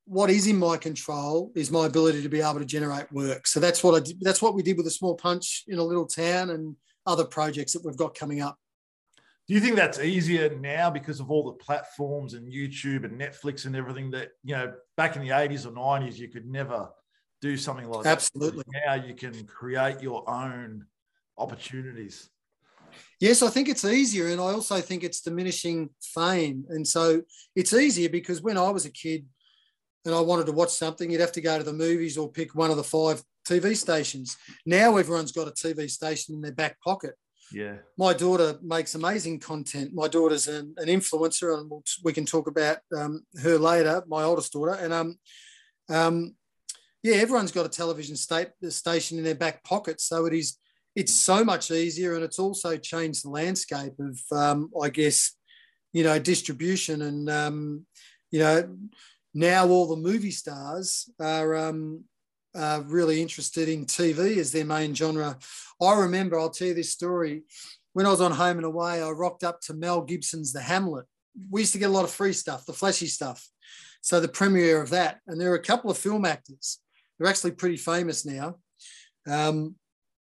[SPEAKER 2] what is in my control is my ability to be able to generate work. So that's what I did, that's what we did with a small punch in a little town and other projects that we've got coming up.
[SPEAKER 1] Do you think that's easier now because of all the platforms and YouTube and Netflix and everything that, you know, back in the eighties or nineties, you could never do something like that?
[SPEAKER 2] Absolutely.
[SPEAKER 1] Now you can create your own opportunities.
[SPEAKER 2] Yes, I think it's easier. And I also think it's diminishing fame. And so it's easier because when I was a kid and I wanted to watch something, you'd have to go to the movies or pick one of the five T V stations. Now everyone's got a T V station in their back pocket.
[SPEAKER 1] Yeah.
[SPEAKER 2] My daughter makes amazing content. My daughter's an, an influencer, and we'll, we can talk about um, her later, my oldest daughter. And um, um, yeah, everyone's got a television state, station in their back pocket. So it is, it's so much easier, and it's also changed the landscape of, um, I guess, you know, distribution. And, um, you know, now all the movie stars are um, uh, really interested in T V as their main genre. I remember, I'll tell you this story. When I was on Home and Away, I rocked up to Mel Gibson's The Hamlet. We used to get a lot of free stuff, the flashy stuff. So the premiere of that, and there were a couple of film actors. They're actually pretty famous now. Um,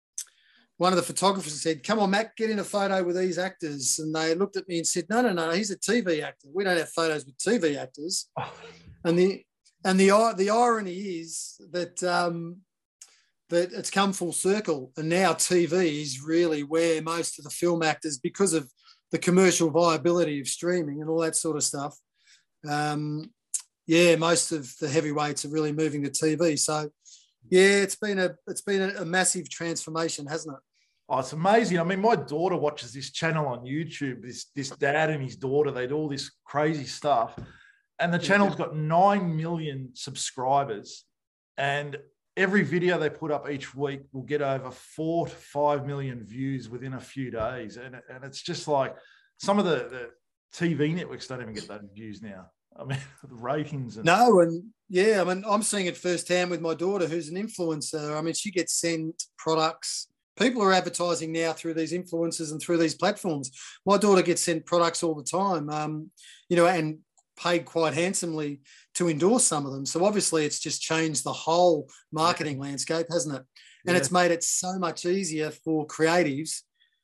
[SPEAKER 2] one of the photographers said, "Come on, Matt, get in a photo with these actors." And they looked at me and said, no, no, no, he's a T V actor. We don't have photos with T V actors. And the and the the irony is that um, that it's come full circle, and now T V is really where most of the film actors, because of the commercial viability of streaming and all that sort of stuff, um, yeah, most of the heavyweights are really moving to T V. So, yeah, it's been a it's been a, a massive transformation, hasn't it?
[SPEAKER 1] Oh, it's amazing. I mean, my daughter watches this channel on YouTube, this, this dad and his daughter, they do all this crazy stuff. And the channel's got nine million subscribers. And every video they put up each week will get over four to five million views within a few days. And, and it's just like some of the, the T V networks don't even get those views now. I mean, the ratings. And-
[SPEAKER 2] no, and yeah, I mean, I'm seeing it firsthand with my daughter, who's an influencer. I mean, she gets sent products. People are advertising now through these influencers and through these platforms. My daughter gets sent products all the time, um, you know, and paid quite handsomely to endorse some of them. So obviously it's just changed the whole marketing landscape, hasn't it? And yeah. It's made it so much easier for creatives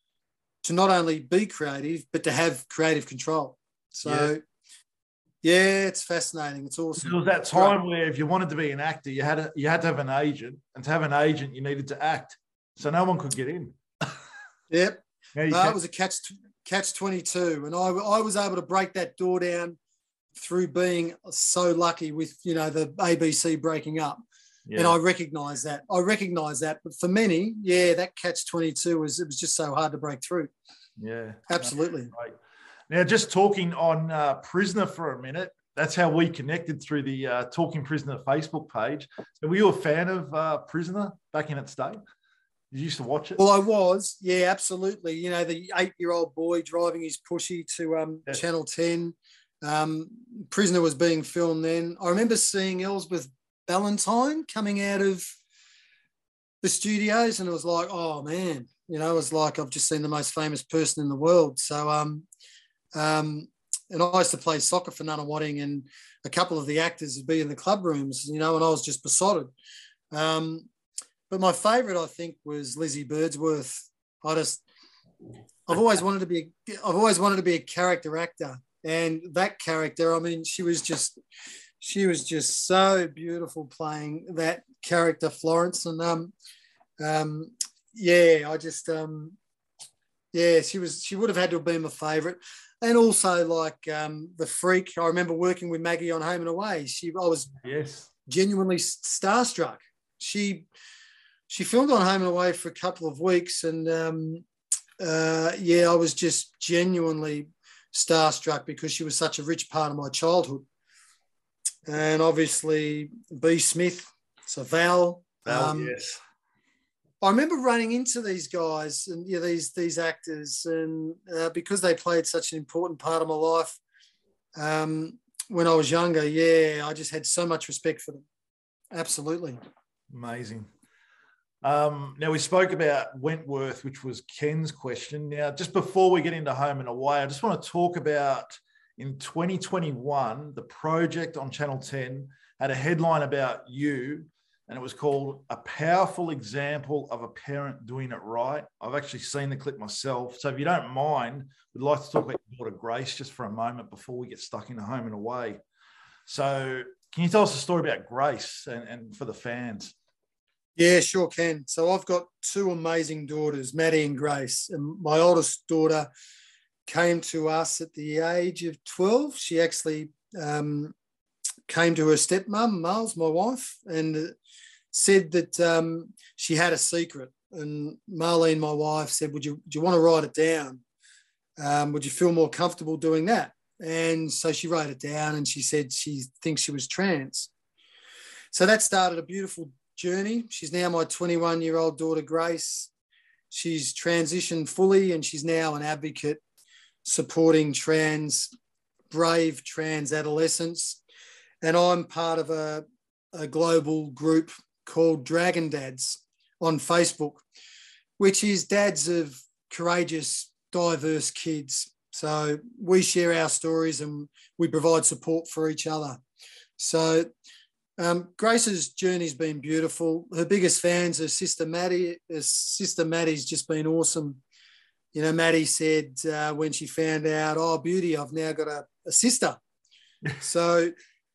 [SPEAKER 2] to not only be creative, but to have creative control. So, yeah, yeah it's fascinating. It's awesome.
[SPEAKER 1] There was that time right. where if you wanted to be an actor, you had to, you had to have an agent, and to have an agent, you needed to act. So no one could get in.
[SPEAKER 2] Yep. No, it was a catch catch twenty-two. And I, I was able to break that door down through being so lucky with, you know, the A B C breaking up. Yeah. And I recognise that. I recognise that. But for many, yeah, that catch twenty-two was, it was just so hard to break through.
[SPEAKER 1] Yeah.
[SPEAKER 2] Absolutely.
[SPEAKER 1] Right. Now, just talking on uh, Prisoner for a minute, that's how we connected through the uh, Talking Prisoner Facebook page. So were you a fan of uh, Prisoner back in its day? You used to watch it?
[SPEAKER 2] Well, I was. Yeah, absolutely. You know, the eight-year-old boy driving his pushy to um, yes. Channel ten. Um, Prisoner was being filmed then. I remember seeing Elizabeth Ballantyne coming out of the studios, and it was like, oh, man. You know, it was like I've just seen the most famous person in the world. So, um, um, and I used to play soccer for Nunawading, and a couple of the actors would be in the club rooms, you know, and I was just besotted. Um But my favourite, I think, was Lizzie Birdsworth. I just, I've always wanted to be, I've always wanted to be a character actor, and that character, I mean, she was just, she was just so beautiful playing that character, Florence, and um, um, yeah, I just, um, yeah, she was, she would have had to have been my favourite, and also like um, the Freak. I remember working with Maggie on Home and Away. She, I was
[SPEAKER 1] yes
[SPEAKER 2] genuinely starstruck. She. She filmed on Home and Away for a couple of weeks, and um, uh, yeah, I was just genuinely starstruck because she was such a rich part of my childhood. And obviously, B. Smith, so Val.
[SPEAKER 1] Val,
[SPEAKER 2] um,
[SPEAKER 1] yes.
[SPEAKER 2] I remember running into these guys and yeah, these these actors, and uh, because they played such an important part of my life um, when I was younger, yeah, I just had so much respect for them. Absolutely.
[SPEAKER 1] Amazing. Um, now, we spoke about Wentworth, which was Ken's question. Now, just before we get into Home and Away, I just want to talk about in twenty twenty-one, the project on Channel ten had a headline about you, and it was called "A Powerful Example of a Parent Doing It Right." I've actually seen the clip myself. So if you don't mind, we'd like to talk about your daughter Grace just for a moment before we get stuck into home and away. So can you tell us a story about Grace and, and for the fans?
[SPEAKER 2] Yeah, sure can. So I've got two amazing daughters, Maddie and Grace. And my oldest daughter came to us at the age of twelve. She actually um, came to her stepmom, Miles, my wife, and said that um, she had a secret. And Marlene, my wife, said, would you, do you want to write it down? Um, would you feel more comfortable doing that? And so she wrote it down, and she said she thinks she was trans. So that started a beautiful journey. She's now my twenty-one-year-old daughter, Grace. She's transitioned fully, and she's now an advocate supporting trans, brave trans adolescents. And I'm part of a, a global group called Dragon Dads on Facebook, which is dads of courageous, diverse kids. So we share our stories and we provide support for each other. So Um, Grace's journey's been beautiful. Her biggest fans are Sister Maddie. Her sister Maddie's just been awesome. You know, Maddie said uh, when she found out, oh, beauty, I've now got a, a sister. So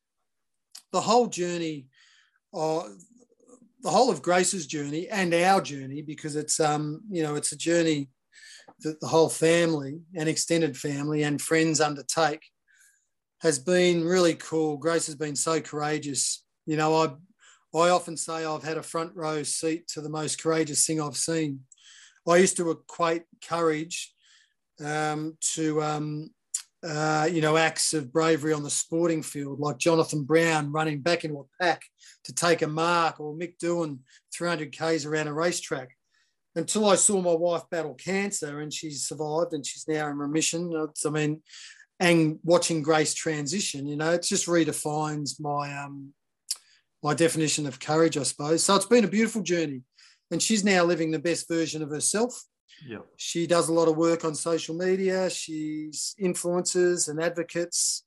[SPEAKER 2] the whole journey, uh, the whole of Grace's journey and our journey, because it's, um, you know, it's a journey that the whole family and extended family and friends undertake, has been really cool. Grace has been so courageous. You know, I I often say I've had a front row seat to the most courageous thing I've seen. I used to equate courage um, to, um, uh, you know, acts of bravery on the sporting field, like Jonathan Brown running back into a pack to take a mark, or Mick doing three hundred kays around a racetrack. Until I saw my wife battle cancer, and she's survived and she's now in remission. I mean, and watching Grace transition, you know, it just redefines my um, my definition of courage, I suppose. So it's been a beautiful journey, and she's now living the best version of herself.
[SPEAKER 1] Yeah.
[SPEAKER 2] She does a lot of work on social media. She's influencers and advocates,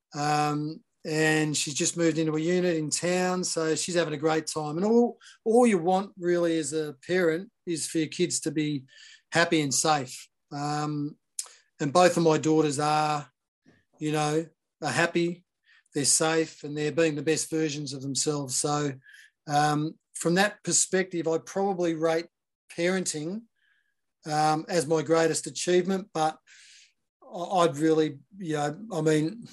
[SPEAKER 2] um, and she's just moved into a unit in town. So she's having a great time. And all all you want really as a parent is for your kids to be happy and safe. Um, and both of my daughters are, you know, are happy, they're safe, and they're being the best versions of themselves. So um, from that perspective, I probably rate parenting um, as my greatest achievement, but I'd really, you know, I mean,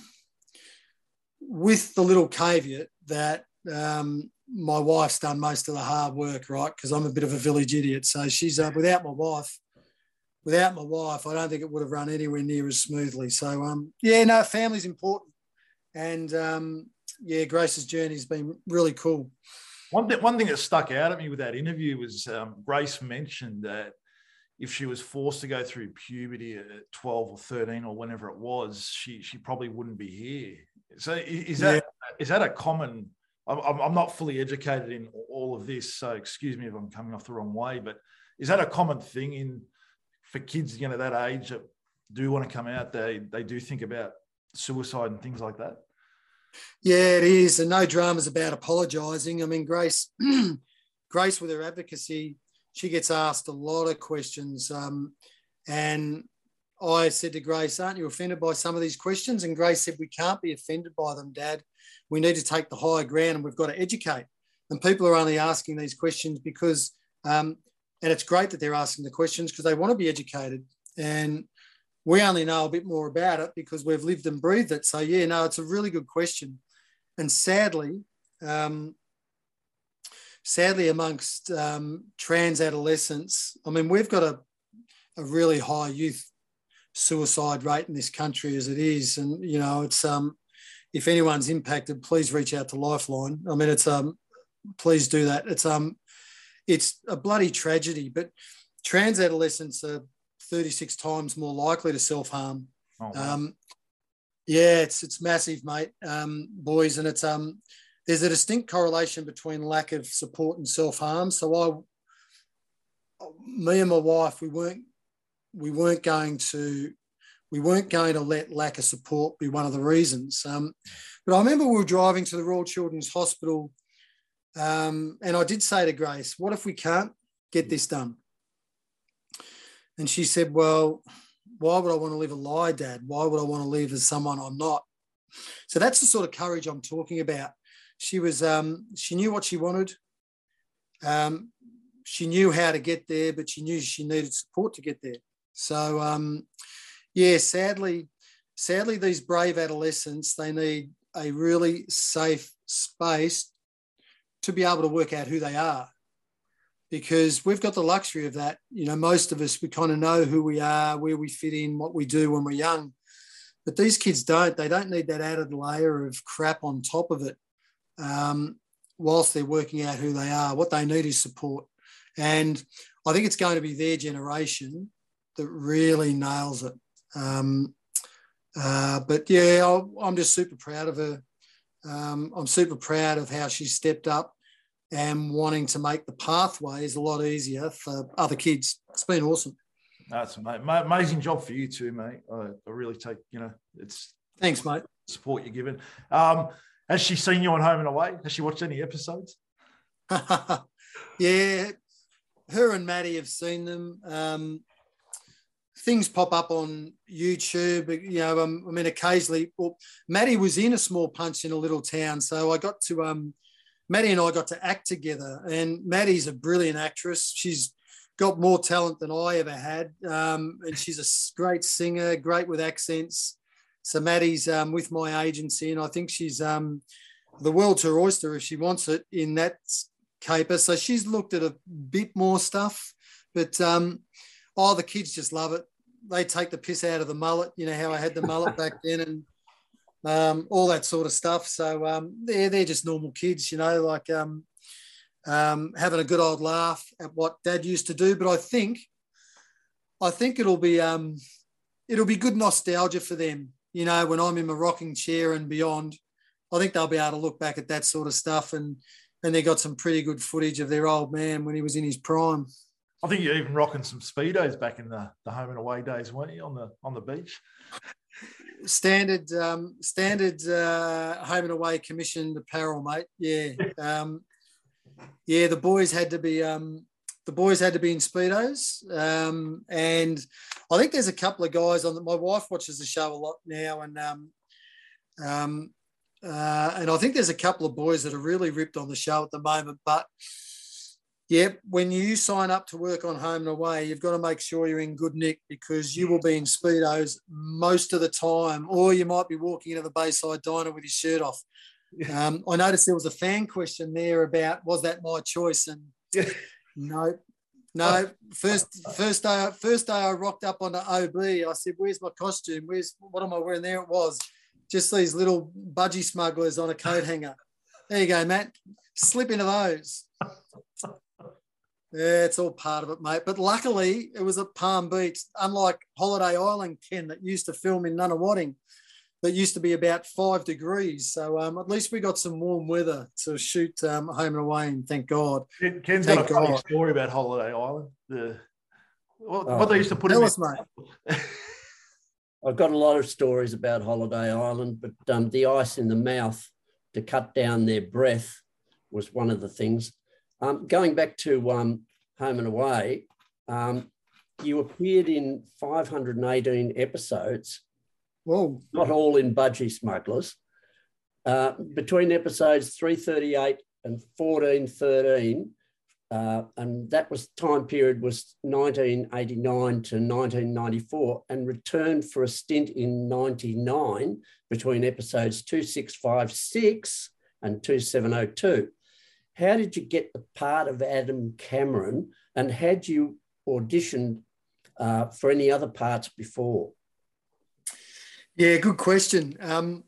[SPEAKER 2] with the little caveat that um, my wife's done most of the hard work, right? Because I'm a bit of a village idiot. So she's, uh, without my wife, Without my wife, I don't think it would have run anywhere near as smoothly. So, um, yeah, no, family's important. And, um, yeah, Grace's journey has been really cool.
[SPEAKER 1] One, th- one thing that stuck out at me with that interview was um, Grace mentioned that if she was forced to go through puberty at twelve or thirteen or whenever it was, she she probably wouldn't be here. So is that yeah. is that a common – I'm, I'm not fully educated in all of this, so excuse me if I'm coming off the wrong way, but is that a common thing in – for kids, you know, that age that do want to come out, they they do think about suicide and things like that?
[SPEAKER 2] Yeah, it is. And no dramas about apologising. I mean, Grace, Grace with her advocacy, she gets asked a lot of questions. Um, and I said to Grace, aren't you offended by some of these questions? And Grace said, we can't be offended by them, Dad. We need to take the higher ground, and we've got to educate. And people are only asking these questions because um, and it's great that they're asking the questions because they want to be educated. And we only know a bit more about it because we've lived and breathed it. So, yeah, no, it's a really good question. And sadly, um, sadly amongst um, trans adolescents, I mean, we've got a, a really high youth suicide rate in this country as it is. And, you know, it's um, if anyone's impacted, please reach out to Lifeline. I mean, it's um, please do that. It's um, It's a bloody tragedy, but trans adolescents are thirty-six times more likely to self-harm. Oh, wow. um, yeah, it's it's massive, mate, um, boys, and it's um, there's a distinct correlation between lack of support and self-harm. So I, me and my wife, we weren't we weren't going to we weren't going to let lack of support be one of the reasons. Um, but I remember we were driving to the Royal Children's Hospital, um, and I did say to Grace, what if we can't get this done? And she said, well, why would I want to live a lie, Dad? Why would I want to live as someone I'm not? So that's the sort of courage I'm talking about. She was, um, she knew what she wanted. Um, she knew how to get there, but she knew she needed support to get there. So, um, yeah, sadly, sadly, these brave adolescents, they need a really safe space to be able to work out who they are, because we've got the luxury of that. You know, most of us, we kind of know who we are, where we fit in, what we do when we're young. But these kids don't. They don't need that added layer of crap on top of it um, whilst they're working out who they are. What they need is support. And I think it's going to be their generation that really nails it. Um, uh, but, yeah, I'll, I'm just super proud of her. Um, I'm super proud of how she stepped up and wanting to make the pathways a lot easier for other kids. It's been awesome.
[SPEAKER 1] That's an amazing job for you too, mate. I, I really take, you know, it's
[SPEAKER 2] thanks, mate.
[SPEAKER 1] Support you're given. Um, has she seen you on Home and Away? Has she watched any episodes?
[SPEAKER 2] Yeah, her and Maddie have seen them. Um, things pop up on YouTube. You know, um, I mean, occasionally. Well, Maddie was in A Small Punch in a Little Town, so I got to. Um, Maddie and I got to act together, and Maddie's a brilliant actress. She's got more talent than I ever had, um, and she's a great singer, great with accents. So Maddie's um, with my agency, and I think she's um, the world's her oyster if she wants it in that caper. So she's looked at a bit more stuff, but um, oh, the kids just love it. They take the piss out of the mullet. You know how I had the mullet back then, and um, all that sort of stuff. So um, they're they're just normal kids, you know, like. Um, Um, having a good old laugh at what Dad used to do, but I think, I think it'll be, um, it'll be good nostalgia for them. You know, when I'm in my rocking chair and beyond, I think they'll be able to look back at that sort of stuff, and and they got some pretty good footage of their old man when he was in his prime.
[SPEAKER 1] I think you're even rocking some Speedos back in the, the Home and Away days, weren't you, on the on the beach?
[SPEAKER 2] Standard, um, standard uh, Home and Away commissioned apparel, mate. Yeah. Um, Yeah, the boys had to be um, the boys had to be in Speedos, um, and I think there's a couple of guys on that. My wife watches the show a lot now, and um, um, uh, and I think there's a couple of boys that are really ripped on the show at the moment. But yeah, when you sign up to work on Home and Away, you've got to make sure you're in good nick, because you will be in Speedos most of the time, or you might be walking into the Bayside Diner with your shirt off. Um, I noticed there was a fan question there about, was that my choice? And no, no. First, first day, first day I rocked up onto O B. I said, "Where's my costume? Where's what am I wearing?" There it was, just these little budgie smugglers on a coat hanger. There you go, Matt. Slip into those. Yeah, it's all part of it, mate. But luckily, it was at Palm Beach, unlike Holiday Island, Ken, that used to film in Nunawading. That used to be about five degrees. So um, at least we got some warm weather to shoot um, Home and Away, and thank God.
[SPEAKER 1] Ken, Ken's
[SPEAKER 2] thank
[SPEAKER 1] got a funny
[SPEAKER 2] God.
[SPEAKER 1] story about Holiday Island. The what,
[SPEAKER 3] Oh,
[SPEAKER 1] what they used to put
[SPEAKER 2] tell
[SPEAKER 1] in
[SPEAKER 2] us, mate.
[SPEAKER 3] I've got a lot of stories about Holiday Island, but um, the ice in the mouth to cut down their breath was one of the things. Um, going back to um, Home and Away, um, you appeared in five hundred eighteen episodes.
[SPEAKER 2] Whoa.
[SPEAKER 3] Not all in Budgie Smugglers. Uh, between episodes three thirty-eight and fourteen thirteen, uh, and that was time period was nineteen eighty-nine to nineteen ninety-four, and returned for a stint in ninety-nine between episodes two six five six and two seven oh two. How did you get the part of Adam Cameron, and had you auditioned uh, for any other parts before?
[SPEAKER 2] Yeah, good question. Um,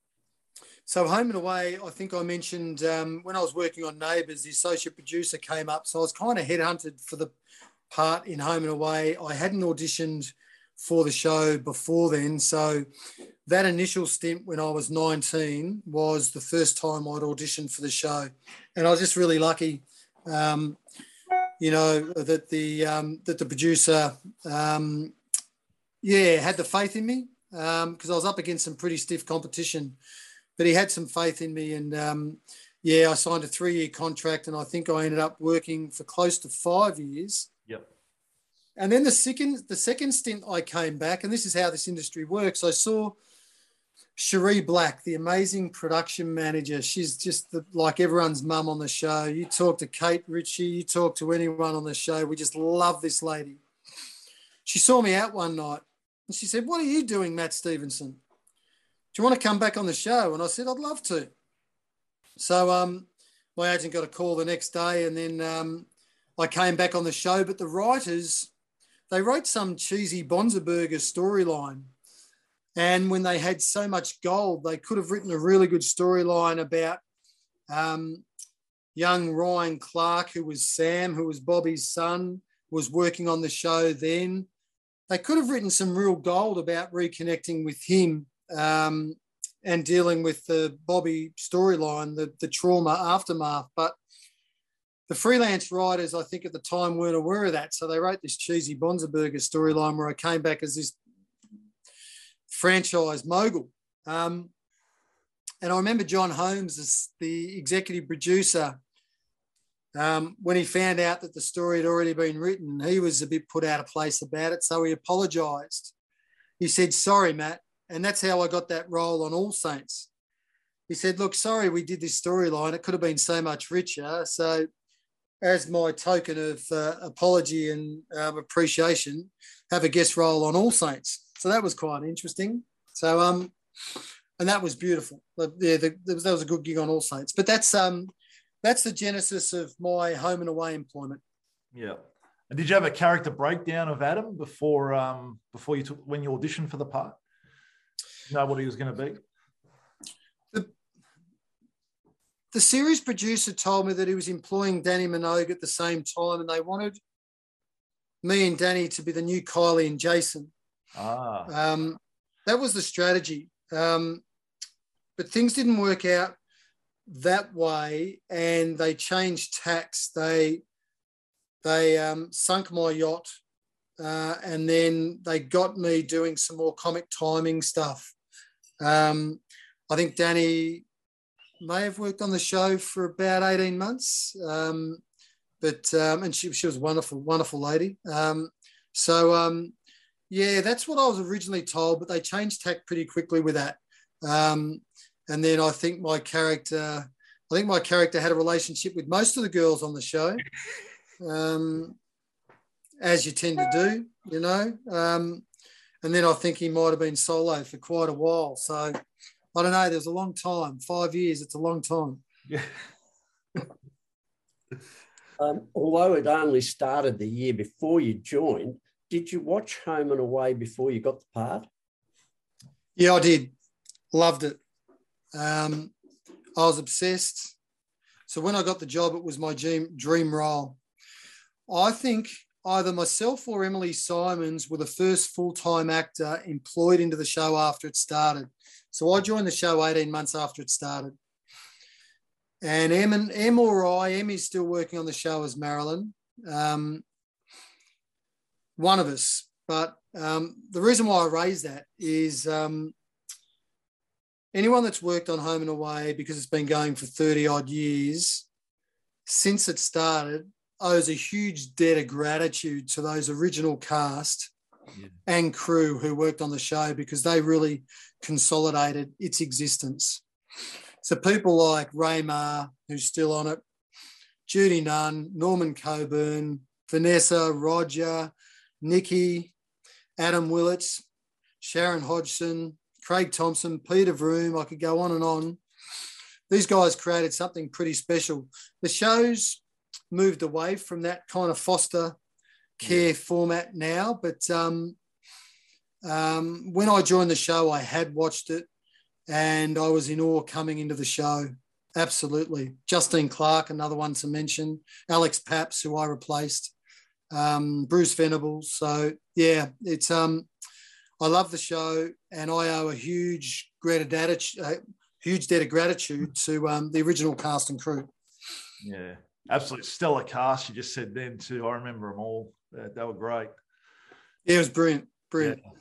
[SPEAKER 2] so Home and Away, I think I mentioned um, when I was working on Neighbours, the associate producer came up. So I was kind of headhunted for the part in Home and Away. I hadn't auditioned for the show before then. So that initial stint when I was nineteen was the first time I'd auditioned for the show. And I was just really lucky, um, you know, that the, um, that the producer, um, yeah, had the faith in me because um, I was up against some pretty stiff competition, but he had some faith in me. And um, yeah, I signed a three-year contract, and I think I ended up working for close to five years.
[SPEAKER 1] Yep.
[SPEAKER 2] And then the second, the second stint I came back, and this is how this industry works. I saw Cherie Black, the amazing production manager. She's just the, like everyone's mum on the show. You talk to Kate Ritchie, you talk to anyone on the show. We just love this lady. She saw me out one night and she said, "What are you doing, Matt Stevenson? Do you want to come back on the show?" And I said, "I'd love to." So um, my agent got a call the next day, and then um, I came back on the show. But the writers, they wrote some cheesy Bonzerberger storyline. And when they had so much gold, they could have written a really good storyline about um, young Ryan Clark, who was Sam, who was Bobby's son, was working on the show then. They could have written some real gold about reconnecting with him um, and dealing with the Bobby storyline, the, the trauma aftermath. But the freelance writers, I think at the time, weren't aware of that. So they wrote this cheesy Bonzerberger storyline where I came back as this franchise mogul. Um, and I remember John Holmes, as the executive producer, um, when he found out that the story had already been written, he was a bit put out of place about it. So he apologised. He said, "Sorry, Matt." And that's how I got that role on All Saints. He said, "Look, sorry we did this storyline. It could have been so much richer. So as my token of uh, apology and um, appreciation, have a guest role on All Saints." So that was quite interesting. So, um, and that was beautiful. Yeah, the, there was, that was a good gig on All Saints. But that's um, that's the genesis of my home and away employment.
[SPEAKER 1] Yeah. And did you have a character breakdown of Adam before um, before you took when you auditioned for the part? You know what he was going to be?
[SPEAKER 2] The, the series producer told me that he was employing Danny Minogue at the same time, and they wanted me and Danny to be the new Kylie and Jason.
[SPEAKER 1] Ah.
[SPEAKER 2] Um, that was the strategy. Um, but things didn't work out that way, and they changed tacks. They they um, sunk my yacht, uh, and then they got me doing some more comic timing stuff. Um, I think Danny may have worked on the show for about eighteen months, um, but um, and she, she was a wonderful, wonderful lady. Um, so, um, yeah, that's what I was originally told, but they changed tack pretty quickly with that. Um, and then I think my character, I think my character had a relationship with most of the girls on the show, um, as you tend to do, you know. Um, and then I think he might have been solo for quite a while. So I don't know. There's a long time. Five years. It's a long time.
[SPEAKER 1] Yeah.
[SPEAKER 3] um, although it only started the year before you joined, did you watch Home and Away before you got the part?
[SPEAKER 2] Yeah, I did. Loved it. Um, I was obsessed. So when I got the job, it was my dream, dream role. I think either myself or Emily Simons were the first full-time actor employed into the show after it started. So I joined the show eighteen months after it started. And Em, and Em or I, Emmy's still working on the show as Marilyn. Um, one of us. But um, the reason why I raise that is um, anyone that's worked on Home and Away, because it's been going for thirty odd years, since it started, owes a huge debt of gratitude to those original cast yeah. and crew who worked on the show, because they really consolidated its existence. So people like Ray Marr, who's still on it, Judy Nunn, Norman Coburn, Vanessa, Roger, Nikki, Adam Willits, Sharon Hodgson, Craig Thompson, Peter Vroom, I could go on and on. These guys created something pretty special. The show's moved away from that kind of foster care yeah. format now, but um, um, when I joined the show, I had watched it and I was in awe coming into the show. Absolutely. Justine Clark, another one to mention, Alex Paps, who I replaced, um, Bruce Venables. So, yeah, it's um, I love the show, and I owe a huge, gratitude, uh, huge debt of gratitude to um, the original cast and crew.
[SPEAKER 1] Yeah, absolutely stellar cast. You just said then too. I remember them all. Uh, they were great.
[SPEAKER 2] Yeah, it was brilliant. Brilliant.
[SPEAKER 1] Yeah.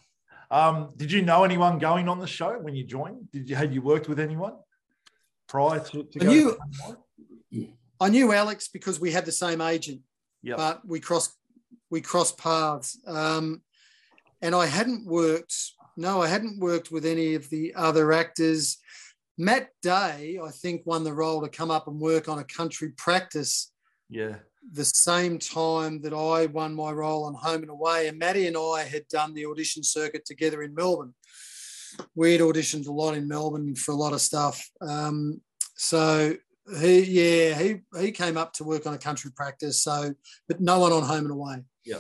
[SPEAKER 1] Um, did you know anyone going on the show when you joined? Did you had you worked with anyone prior to, to
[SPEAKER 2] I
[SPEAKER 1] go
[SPEAKER 2] knew,
[SPEAKER 1] to
[SPEAKER 2] I knew Alex because we had the same agent,
[SPEAKER 1] yep.
[SPEAKER 2] but we crossed we crossed paths. Um, and I hadn't worked, no, I hadn't worked with any of the other actors. Matt Day, I think, won the role to come up and work on A Country Practice.
[SPEAKER 1] Yeah.
[SPEAKER 2] The same time that I won my role on Home and Away, and Matty and I had done the audition circuit together in Melbourne. We'd auditioned a lot in Melbourne for a lot of stuff. Um, so he, yeah, he he came up to work on A Country Practice. So, but no one on Home and Away.
[SPEAKER 1] Yeah.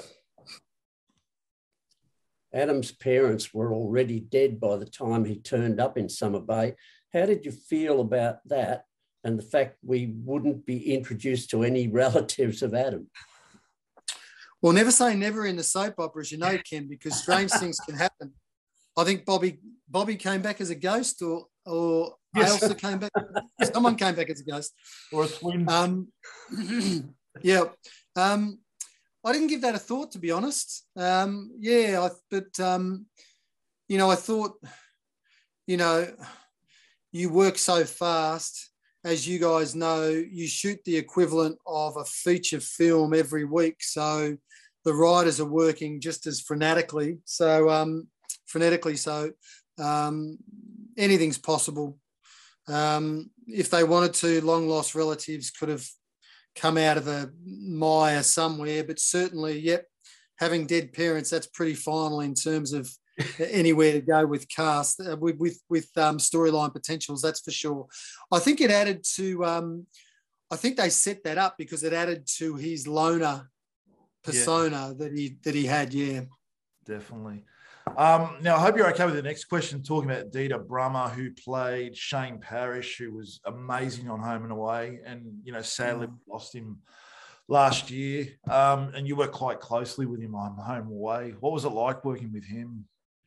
[SPEAKER 3] Adam's parents were already dead by the time he turned up in Summer Bay. How did you feel about that? And the fact we wouldn't be introduced to any relatives of Adam?
[SPEAKER 2] Well, never say never in the soap operas, you know, Ken, because strange things can happen. I think Bobby Bobby came back as a ghost, or or
[SPEAKER 1] Yes.
[SPEAKER 2] Ailsa came back. Someone came back as a ghost.
[SPEAKER 1] Or a twin.
[SPEAKER 2] Um, yeah. Um, I didn't give that a thought, to be honest. Um, yeah, I, but, um, you know, I thought, you know, you work so fast. As you guys know, you shoot the equivalent of a feature film every week. So the writers are working just as frenetically. So um, frenetically, so um, anything's possible. Um, if they wanted to, long lost relatives could have come out of a mire somewhere. But certainly, yep, having dead parents, that's pretty final in terms of anywhere to go with cast, uh, with with, with um, storyline potentials, that's for sure. I think it added to, um, I think they set that up because it added to his loner persona yeah. that he that he had, yeah.
[SPEAKER 1] Definitely. Um, now, I hope you're okay with the next question, talking about Dita Brummer, who played Shane Parrish, who was amazing on Home and Away, and, you know, sadly mm. lost him last year. Um, and you worked quite closely with him on Home and Away. What was it like working with him?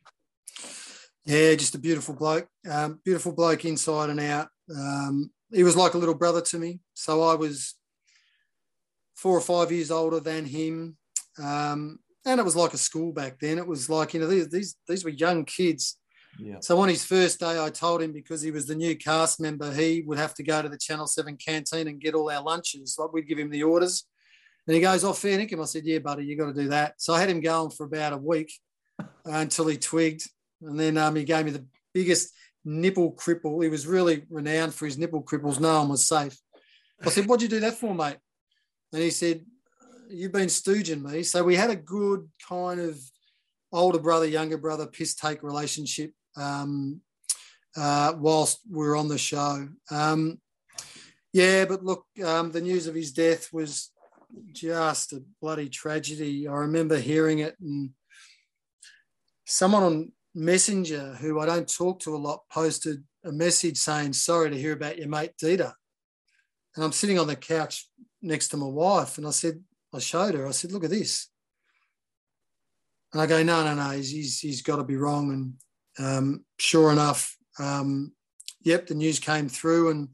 [SPEAKER 2] Yeah, just a beautiful bloke, um, beautiful bloke inside and out. Um, he was like a little brother to me. So I was four or five years older than him. Um, and it was like a school back then. It was like, you know, these these, these were young kids.
[SPEAKER 1] Yeah.
[SPEAKER 2] So on his first day, I told him because he was the new cast member, he would have to go to the Channel seven canteen and get all our lunches. Like we'd give him the orders. And he goes, oh, fair dinkum. I said, yeah, buddy, you got to do that. So I had him going for about a week uh, until he twigged. And then um, he gave me the biggest nipple cripple. He was really renowned for his nipple cripples. No one was safe. I said, what'd you do that for, mate? And he said, you've been stooging me. So we had a good kind of older brother, younger brother, piss take relationship um, uh, whilst we were on the show. Um, yeah, but look, um, the news of his death was just a bloody tragedy. I remember hearing it, and someone on Messenger, who I don't talk to a lot, posted a message saying, sorry to hear about your mate Dita. And I'm sitting on the couch next to my wife, and I said, I showed her, I said, look at this. And I go, no, no, no, he's, he's, he's got to be wrong. And um, sure enough, um, yep, the news came through, and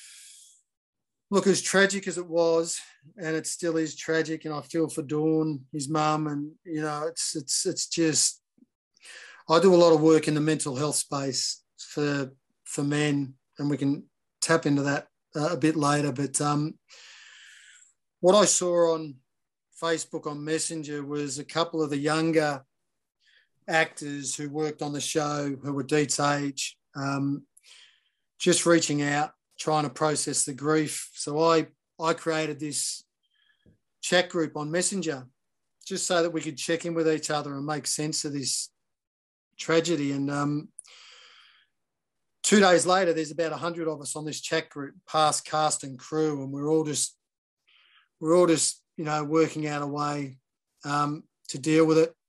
[SPEAKER 2] look, as tragic as it was, and it still is tragic, and I feel for Dawn, his mum, and, you know, it's it's it's just, I do a lot of work in the mental health space for for men, and we can tap into that uh, a bit later. But um, what I saw on Facebook on Messenger was a couple of the younger actors who worked on the show who were Deet's age, um, just reaching out, trying to process the grief. So I I created this chat group on Messenger just so that we could check in with each other and make sense of this tragedy. And um, two days later, there's about a hundred of us on this chat group, past cast and crew, and we're all just we're all just you know working out a way um, to deal with it.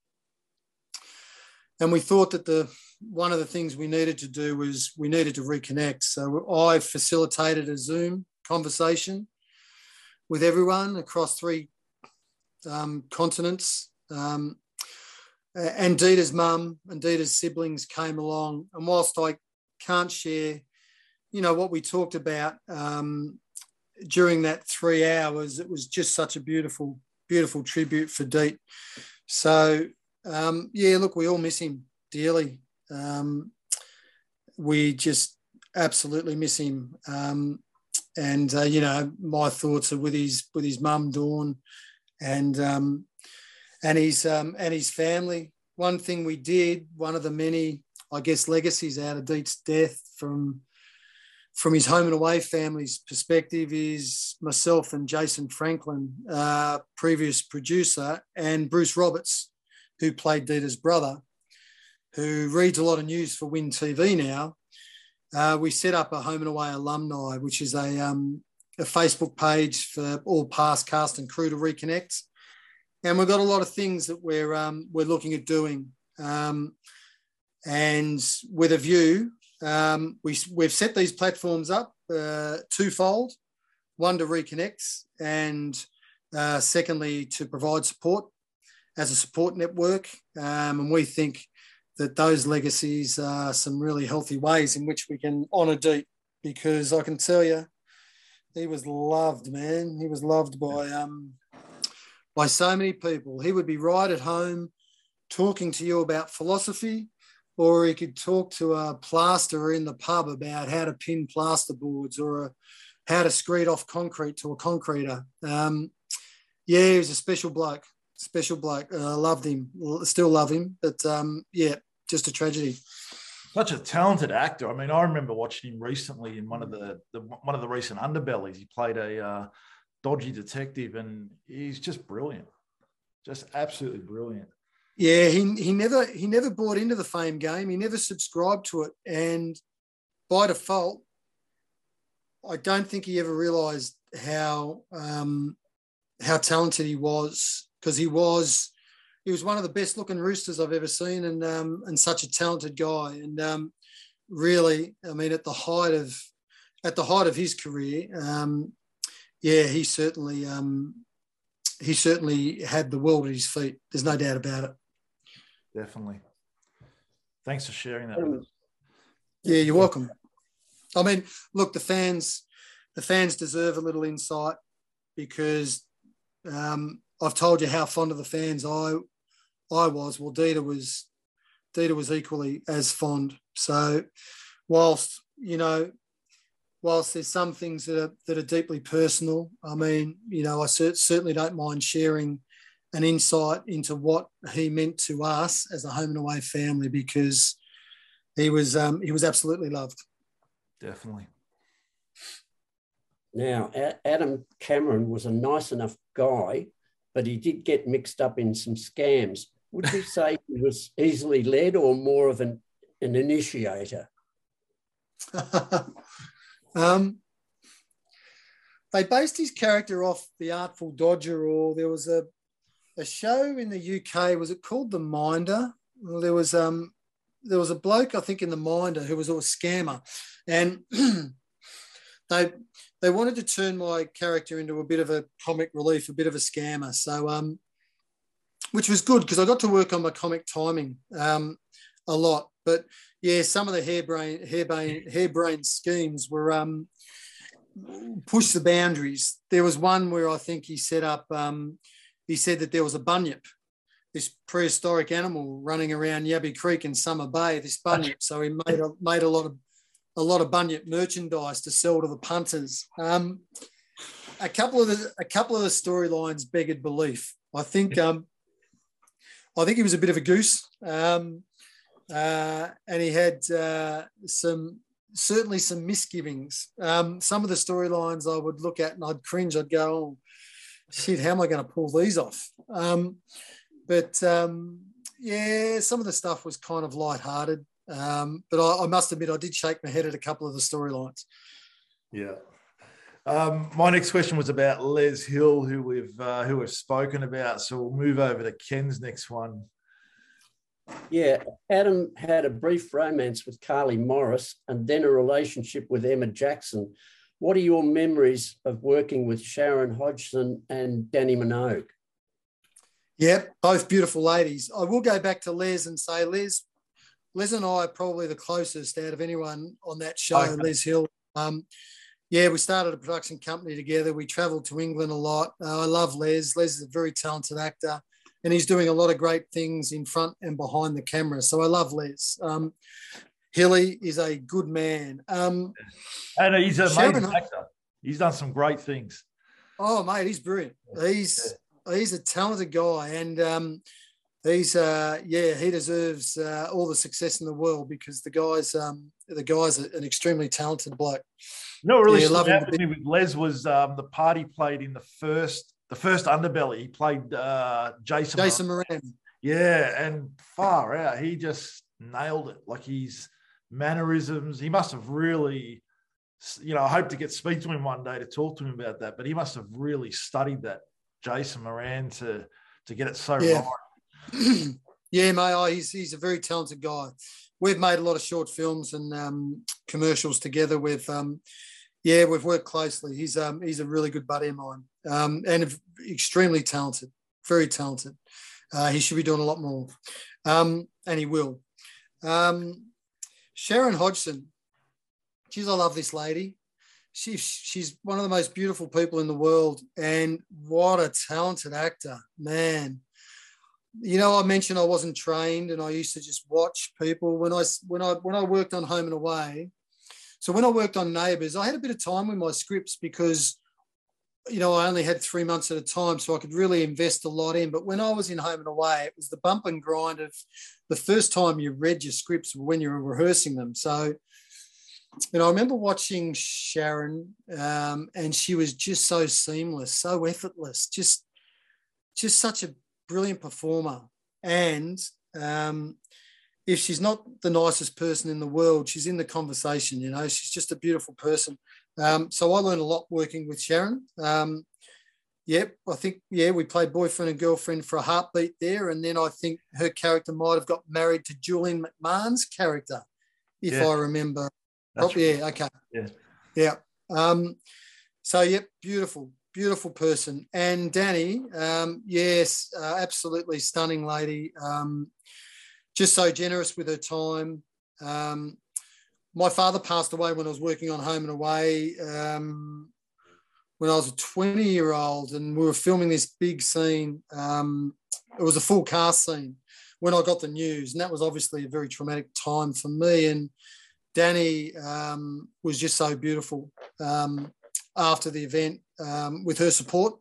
[SPEAKER 2] And we thought that the one of the things we needed to do was we needed to reconnect. So I facilitated a Zoom conversation with everyone across three um, continents. Um, and Dita's mum and Dita's siblings came along. And whilst I can't share, you know, what we talked about um, during that three hours, it was just such a beautiful, beautiful tribute for Deet. So, um, yeah, look, we all miss him. dearly. Um, we just absolutely miss him. Um, and uh, you know, my thoughts are with his with his mum Dawn, and um, and his um, and his family. One thing we did, one of the many, I guess, legacies out of Deet's death from from his home and away family's perspective, is myself and Jason Franklin, uh, previous producer, and Bruce Roberts, who played Dita's brother, who reads a lot of news for Win T V now. Uh, we set up a Home and Away alumni, which is a, um, a Facebook page for all past cast and crew to reconnect. And we've got a lot of things that we're um, we're looking at doing. Um, and with a view, um, we, we've set these platforms up uh, twofold: one to reconnect, and uh, secondly to provide support as a support network. Um, and we think that those legacies are some really healthy ways in which we can honour Deet, because I can tell you, he was loved, man. He was loved by um, by so many people. He would be right at home talking to you about philosophy, or he could talk to a plasterer in the pub about how to pin plasterboards, or a, how to screed off concrete to a concreter. Um, yeah, he was a special bloke, special bloke. I uh, loved him, still love him, but um, yeah, just a tragedy.
[SPEAKER 1] Such a talented actor. I mean, I remember watching him recently in one of the, the one of the recent Underbellies. He played a uh, dodgy detective, and he's just brilliant, just absolutely brilliant.
[SPEAKER 2] Yeah, he he never he never bought into the fame game. He never subscribed to it, and by default, I don't think he ever realised how um, how talented he was, because he was. He was one of the best looking roosters I've ever seen, and um, and such a talented guy. And um, really, I mean, at the height of at the height of his career, um, yeah, he certainly um, he certainly had the world at his feet. There's no doubt about it.
[SPEAKER 1] Definitely. Thanks for sharing that with us.
[SPEAKER 2] Yeah, you're welcome. I mean, look, the fans, the fans deserve a little insight, because um, I've told you how fond of the fans I I was. Well, Dita was Dita was equally as fond. So, whilst you know, whilst there's some things that are that are deeply personal, I mean, you know, I cer- certainly don't mind sharing an insight into what he meant to us as a home and away family, because he was um, he was absolutely loved.
[SPEAKER 1] Definitely.
[SPEAKER 3] Now, Adam Cameron was a nice enough guy, but he did get mixed up in some scams. Would you say he was easily led, or more of an, an initiator?
[SPEAKER 2] um, they based his character off The Artful Dodger, or there was a a show in the U K. Was it called The Minder? Well, there was um there was a bloke, I think, in The Minder who was a scammer, and they they wanted to turn my character into a bit of a comic relief, a bit of a scammer. So um. Which was good, because I got to work on my comic timing um, a lot. But yeah, some of the harebrained, harebrained, harebrained schemes were um, push the boundaries. There was one where I think he set up. Um, he said that there was a bunyip, this prehistoric animal running around Yabby Creek in Summer Bay. This bunyip, so he made a made a lot of a lot of bunyip merchandise to sell to the punters. Um, a couple of the a couple of the storylines beggared belief. I think. Um, I think he was a bit of a goose, um, uh, and he had uh, some certainly some misgivings. Um, some of the storylines I would look at and I'd cringe. I'd go, "Oh, shit, how am I going to pull these off?" Um, but um, yeah, some of the stuff was kind of lighthearted. Um, but I, I must admit, I did shake my head at a couple of the storylines.
[SPEAKER 1] Yeah. Um, my next question was about Les Hill, who we've uh, who we've spoken about. So we'll move over to Ken's next one.
[SPEAKER 3] Yeah, Adam had a brief romance with Carly Morris and then a relationship with Emma Jackson. What are your memories of working with Sharon Hodgson and Danny Minogue?
[SPEAKER 2] Yeah, both beautiful ladies. I will go back to Les and say Les, Les and I are probably the closest out of anyone on that show. Okay. Les Hill. Um, Yeah, we started a production company together. We travelled to England a lot. Uh, I love Les. Les is a very talented actor. and he's doing a lot of great things in front and behind the camera. So I love Les. Um, Hilly is a good man. Um,
[SPEAKER 1] and he's an
[SPEAKER 2] Sharon,
[SPEAKER 1] amazing actor. He's done some great things.
[SPEAKER 2] Oh, mate, he's brilliant. He's yeah. he's a talented guy, and um, he's uh, yeah, he deserves uh, all the success in the world because the guy's um, the guy's an extremely talented bloke.
[SPEAKER 1] You know what really
[SPEAKER 2] yeah,
[SPEAKER 1] stood out with me with Les was um, the part he played in the first the first Underbelly. He played uh, Jason.
[SPEAKER 2] Jason Moran.
[SPEAKER 1] Yeah, and far out, he just nailed it. Like his mannerisms, he must have really, you know, I hope to get speak to him one day to talk to him about that. But he must have really studied that Jason Moran to to get it so
[SPEAKER 2] yeah.
[SPEAKER 1] right.
[SPEAKER 2] yeah, mate, oh, he's he's a very talented guy. We've made a lot of short films and um, commercials together with. Um, yeah, we've worked closely. He's um he's a really good buddy of mine, um, and extremely talented, very talented. Uh, he should be doing a lot more, um, and he will. Um, Sharon Hodgson, geez, I love this lady. She, she's one of the most beautiful people in the world, and what a talented actor, man. You know, I mentioned I wasn't trained, and I used to just watch people when I when I when I worked on Home and Away. So when I worked on Neighbours, I had a bit of time with my scripts because, you know, I only had three months at a time, so I could really invest a lot in. But when I was in Home and Away, it was the bump and grind of the first time you read your scripts when you were rehearsing them. So, you know, I remember watching Sharon, um, and she was just so seamless, so effortless, just, just such a brilliant performer. And um, if she's not the nicest person in the world, she's in the conversation, you know, she's just a beautiful person. Um, so I learned a lot working with Sharon. Um, yep, I think, yeah, we played boyfriend and girlfriend for a heartbeat there. And then I think her character might have got married to Julian McMahon's character, if yeah. I remember. Oh, yeah, okay.
[SPEAKER 1] Yeah.
[SPEAKER 2] Yeah. Um, so, yep, beautiful, beautiful person. And Danny, um, yes, uh, absolutely stunning lady. Um, just so generous with her time. Um, my father passed away when I was working on Home and Away um, when I was a twenty-year-old, and we were filming this big scene. Um, it was a full cast scene when I got the news, and that was obviously a very traumatic time for me. And Danny um, was just so beautiful um, after the event um, with her support.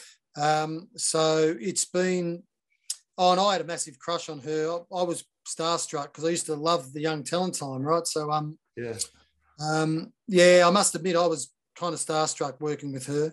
[SPEAKER 2] Um, so it's been, oh, and I had a massive crush on her. I, I was starstruck because I used to love the Young Talent time, right? So, um,
[SPEAKER 1] yeah,
[SPEAKER 2] um, yeah, I must admit I was kind of starstruck working with her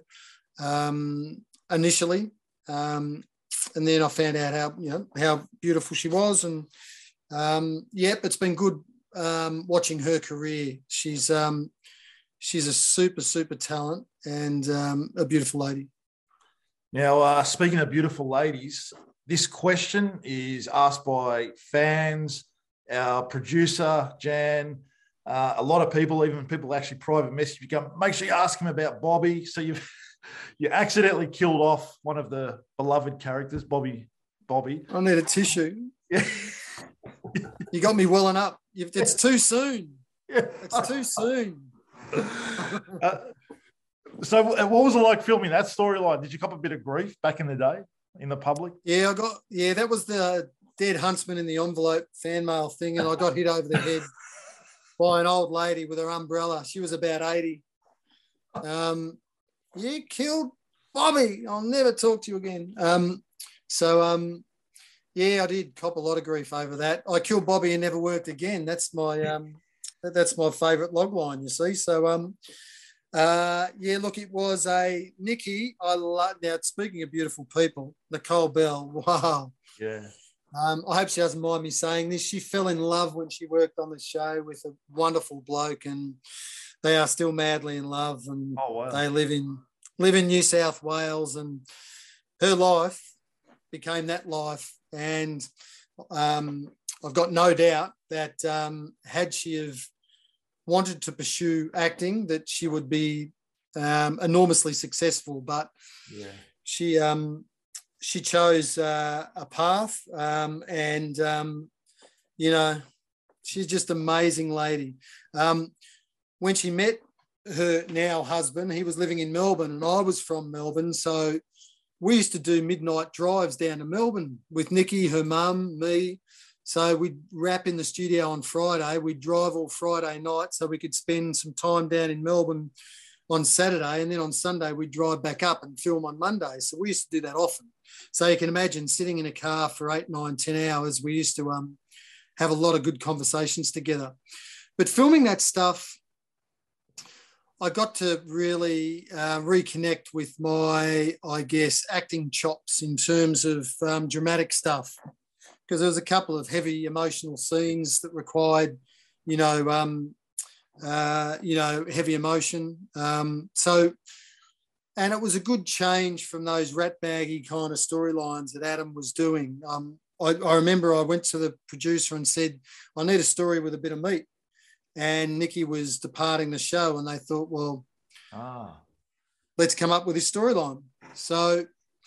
[SPEAKER 2] um, initially, um, and then I found out how you know how beautiful she was, and um, yep, it's been good um, watching her career. She's um, she's a super super talent and um, a beautiful lady.
[SPEAKER 1] Now, uh, speaking of beautiful ladies, this question is asked by fans, our producer, Jan, uh, a lot of people, even people actually private message you, come, make sure you ask him about Bobby. So you've you accidentally killed off one of the beloved characters, Bobby. Bobby.
[SPEAKER 2] I need a tissue. Yeah. You got me welling up. It's too soon.
[SPEAKER 1] Yeah.
[SPEAKER 2] It's too soon.
[SPEAKER 1] uh, so what was it like filming that storyline? Did you cop a bit of grief back in the day? In the public?
[SPEAKER 2] Yeah, I got, yeah, that was the Dead Huntsman in the Envelope fan mail thing, and I got hit over the head by an old lady with her umbrella. She was about eighty. Um, you killed Bobby. I'll never talk to you again. Um, so, um, yeah, I did cop a lot of grief over that. I killed Bobby and never worked again. That's my um, that's my favourite log line, you see. So, um, Uh, yeah, look, it was a Nikki. I love now. Speaking of beautiful people, Nicole Bell. Wow.
[SPEAKER 1] Yeah.
[SPEAKER 2] Um, I hope she doesn't mind me saying this. She fell in love when she worked on the show with a wonderful bloke, and they are still madly in love. And
[SPEAKER 1] oh, wow.
[SPEAKER 2] they live in live in New South Wales, and her life became that life. And um, I've got no doubt that um, had she have wanted to pursue acting, that she would be um, enormously successful, but
[SPEAKER 1] yeah.
[SPEAKER 2] she um, she chose uh, a path, um, and um, you know, she's just an amazing lady. Um, when she met her now husband, he was living in Melbourne, and I was from Melbourne, so we used to do midnight drives down to Melbourne with Nikki, her mum, me. So we'd wrap in the studio on Friday. We'd drive all Friday night so we could spend some time down in Melbourne on Saturday. And then on Sunday, we'd drive back up and film on Monday. So we used to do that often. So you can imagine sitting in a car for eight, nine, ten hours. We used to um, have a lot of good conversations together. But filming that stuff, I got to really uh, reconnect with my, I guess, acting chops in terms of um, dramatic stuff, because there was a couple of heavy emotional scenes that required, you know, um, uh, you know, heavy emotion. Um, so, and it was a good change from those rat-baggy kind of storylines that Adam was doing. Um, I, I remember I went to the producer and said, I need a story with a bit of meat. And Nikki was departing the show, and they thought, well, ah. let's come up with this storyline. So,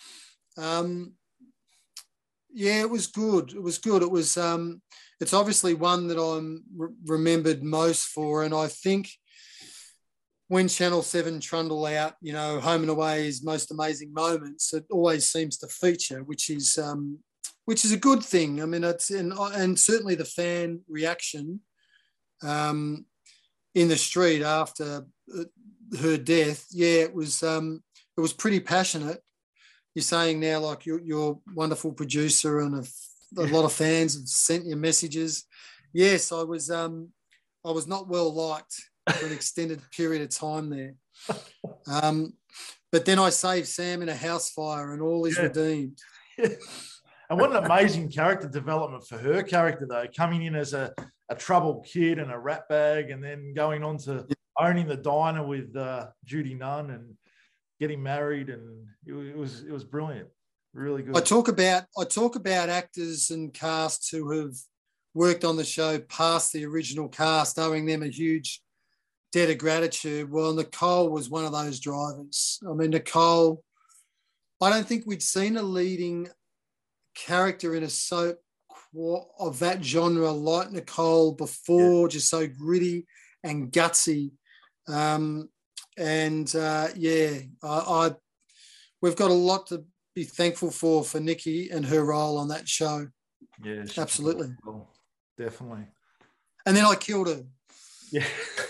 [SPEAKER 2] um, yeah, it was good. It was good. It was. Um, it's obviously one that I'm re- remembered most for, and I think when Channel Seven trundle out, you know, Home and Away's most amazing moments, it always seems to feature, which is um, which is a good thing. I mean, it's and and certainly the fan reaction. Um, in the street after her death, yeah, it was um, it was pretty passionate. You're saying now, like you're, you're a wonderful producer, and a, a lot of fans have sent you messages. Yes, I was um, I was not well liked for an extended period of time there, um, but then I saved Sam in a house fire, and all is yeah. redeemed.
[SPEAKER 1] Yeah. And what an amazing character development for her character, though, coming in as a, a troubled kid and a rat bag, and then going on to owning the diner with uh, Judy Nunn and getting married, and it, it was it was brilliant, really good.
[SPEAKER 2] I talk about I talk about actors and casts who have worked on the show past the original cast, owing them a huge debt of gratitude. Well, Nicole was one of those drivers. I mean, Nicole, I don't think we'd seen a leading character in a soap of that genre like Nicole before, yeah. just so gritty and gutsy. Um, and uh, yeah, I, I we've got a lot to be thankful for for Nikki and her role on that show.
[SPEAKER 1] Yeah,
[SPEAKER 2] absolutely,
[SPEAKER 1] cool. Definitely.
[SPEAKER 2] And then I killed her.
[SPEAKER 1] Yeah.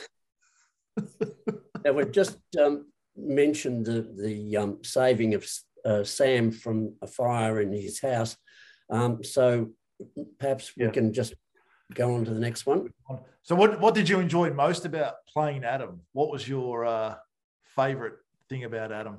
[SPEAKER 3] Now we've just um, mentioned the the um, saving of Uh, Sam from a fire in his house. Um, so perhaps we yeah. can just go on to the next one.
[SPEAKER 1] So what, what did you enjoy most about playing Adam? What was your uh, favourite thing about Adam?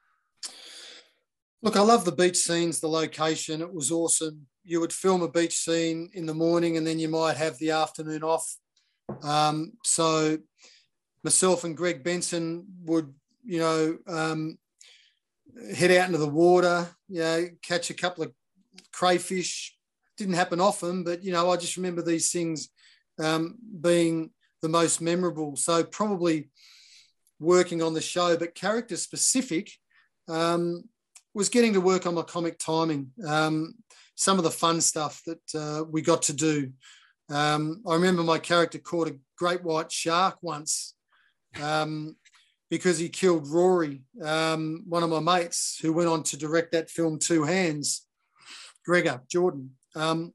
[SPEAKER 2] Look, I love the beach scenes, the location. It was awesome. You would film a beach scene in the morning and then you might have the afternoon off. Um, so myself and Greg Benson would, you know, um, head out into the water, you know, catch a couple of crayfish. Didn't happen often, but, you know, I just remember these things um, being the most memorable. So probably working on the show, but character specific, um, was getting to work on my comic timing. Um, some of the fun stuff that uh, we got to do. Um, I remember my character caught a great white shark once, um, because he killed Rory, um, one of my mates who went on to direct that film Two Hands, Gregor Jordan. Um,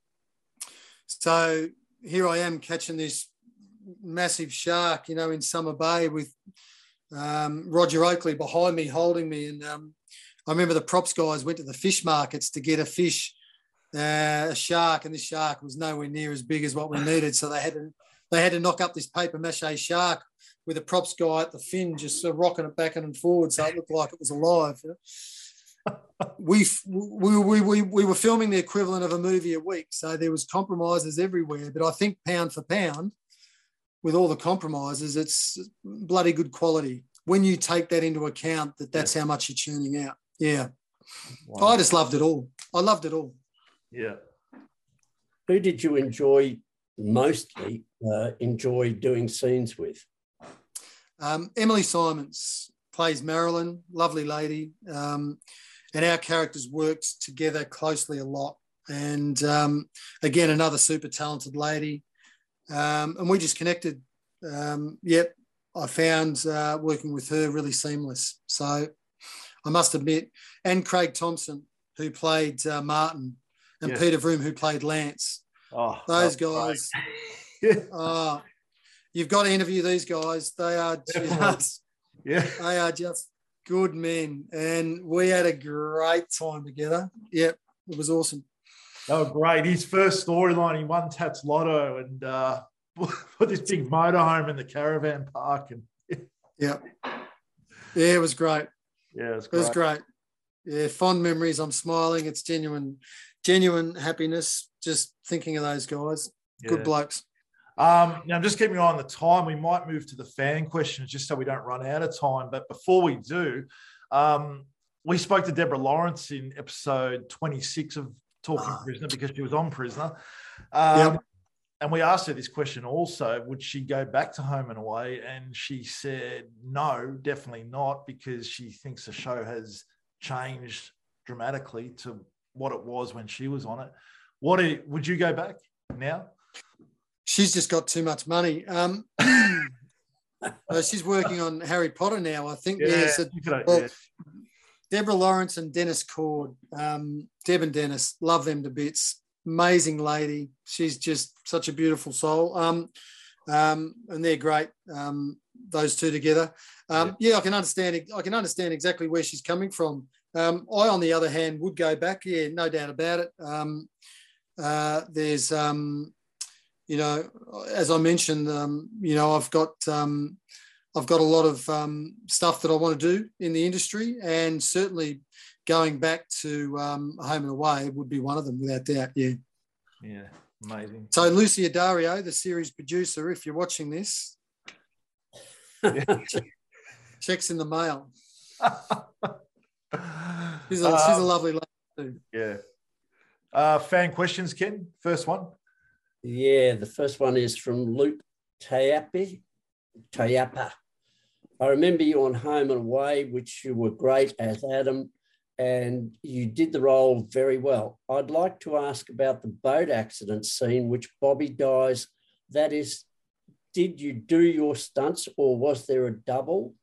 [SPEAKER 2] so here I am catching this massive shark, you know, in Summer Bay with um, Roger Oakley behind me holding me. And um, I remember the props guys went to the fish markets to get a fish, uh, a shark, and this shark was nowhere near as big as what we needed. So they had to, they had to knock up this paper mache shark with a props guy at the fin, just sort of rocking it back and forward, so it looked like it was alive. You know? we, we, we, we, we were filming the equivalent of a movie a week, so there was compromises everywhere. But I think pound for pound, with all the compromises, it's bloody good quality. When you take that into account, that that's yeah. how much you're churning out. Yeah. Wow. I just loved it all. I loved it all.
[SPEAKER 1] Yeah.
[SPEAKER 3] Who did you enjoy mostly uh, enjoy doing scenes with?
[SPEAKER 2] Um, Emily Simons plays Marilyn, lovely lady, um, and our characters worked together closely a lot. And um, again, another super talented lady, um, and we just connected. Um, yep, I found uh, working with her really seamless. So I must admit, and Craig Thompson, who played uh, Martin, and
[SPEAKER 1] Yes.
[SPEAKER 2] Peter Vroom, who played Lance.
[SPEAKER 1] Oh,
[SPEAKER 2] Those
[SPEAKER 1] that's
[SPEAKER 2] guys,
[SPEAKER 1] great.
[SPEAKER 2] uh, you've got to interview these guys. They are
[SPEAKER 1] Definitely.
[SPEAKER 2] just,
[SPEAKER 1] Yeah.
[SPEAKER 2] they are just good men, and we had a great time together. Yep, it was awesome.
[SPEAKER 1] Oh, great. His first storyline, he won Tats Lotto and uh, put this big motorhome in the caravan park. And
[SPEAKER 2] Yeah. Yeah, it was great.
[SPEAKER 1] yeah, it was
[SPEAKER 2] It
[SPEAKER 1] great.
[SPEAKER 2] was great. Yeah, fond memories. I'm smiling. It's genuine, genuine happiness just thinking of those guys.
[SPEAKER 1] Yeah.
[SPEAKER 2] Good blokes.
[SPEAKER 1] Um, now, I'm just keeping an eye on the time. We might move to the fan questions just so we don't run out of time. But before we do, um, we spoke to Deborah Lawrence in episode twenty-six of Talking
[SPEAKER 2] Ah.
[SPEAKER 1] Prisoner because she was on Prisoner. Um,
[SPEAKER 2] Yep.
[SPEAKER 1] And we asked her this question also, would she go back to Home and Away? And she said, no, definitely not, because she thinks the show has changed dramatically to what it was when she was on it. What are, would you go back now?
[SPEAKER 2] She's just got too much money. Um, uh, she's working on Harry Potter now, I think. Yeah. So,
[SPEAKER 1] you could-
[SPEAKER 2] well,
[SPEAKER 1] yeah.
[SPEAKER 2] Deborah Lawrence and Dennis Cord, um, Deb and Dennis, love them to bits. Amazing lady. She's just such a beautiful soul. Um, um, and they're great. Um, those two together. Um, yeah. yeah, I can understand. I can understand exactly where she's coming from. Um, I, on the other hand, would go back. Yeah, no doubt about it. Um, uh, there's, um, you know, as I mentioned, um, you know, I've got. Um, I've got a lot of um, stuff that I want to do in the industry, and certainly going back to um, Home and Away would be one of them, without doubt. Yeah.
[SPEAKER 1] Yeah, amazing.
[SPEAKER 2] So Lucia Dario, the series producer, if you're watching this,
[SPEAKER 1] Yeah.
[SPEAKER 2] checks in the mail. She's a,
[SPEAKER 1] Um,
[SPEAKER 2] she's a lovely lady too.
[SPEAKER 1] Yeah. Uh, fan questions, Ken? First one.
[SPEAKER 3] Yeah, the first one is from Luke Tayapi. Tayapa. I remember you on Home and Away, which you were great as Adam, and you did the role very well. I'd like to ask about the boat accident scene, which Bobby dies. That is, did you do your stunts or was there a double?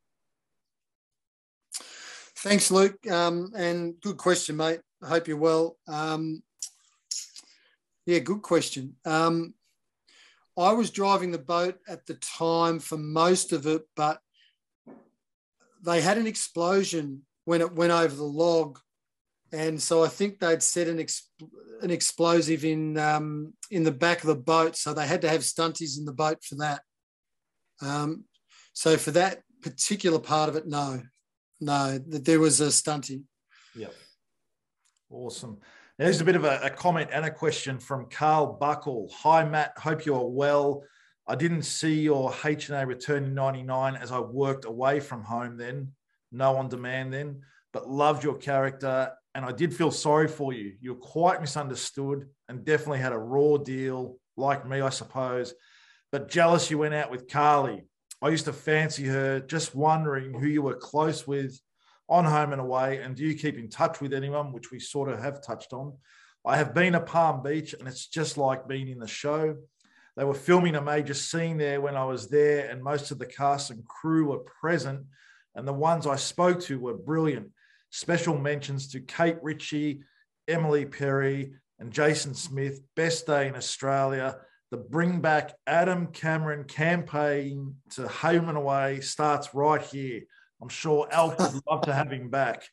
[SPEAKER 2] Thanks, Luke. Um, and good question, mate. I hope you're well. Um, yeah, good question. Um, I was driving the boat at the time for most of it, but they had an explosion when it went over the log. And so I think they'd set an, ex- an explosive in um, in the back of the boat. So they had to have stunties in the boat for that. Um, so for that particular part of it, no, no, there was a stuntie.
[SPEAKER 1] Yep. Awesome. There's a bit of a, a comment and a question from Carl Buckle. Hi, Matt. Hope you are well. I didn't see your H and A return in ninety-nine as I worked away from home then, no on demand then, but loved your character and I did feel sorry for you. You were quite misunderstood and definitely had a raw deal, like me, I suppose, but jealous you went out with Carly. I used to fancy her, just wondering who you were close with on Home and Away, and do you keep in touch with anyone, which we sort of have touched on. I have been to Palm Beach, and it's just like being in the show. They were filming a major scene there when I was there, and most of the cast and crew were present, and the ones I spoke to were brilliant. Special mentions to Kate Ritchie, Emily Perry, and Jason Smith. Best day in Australia. The Bring Back Adam Cameron campaign to Home and Away starts right here. I'm sure Alf would love to have him back.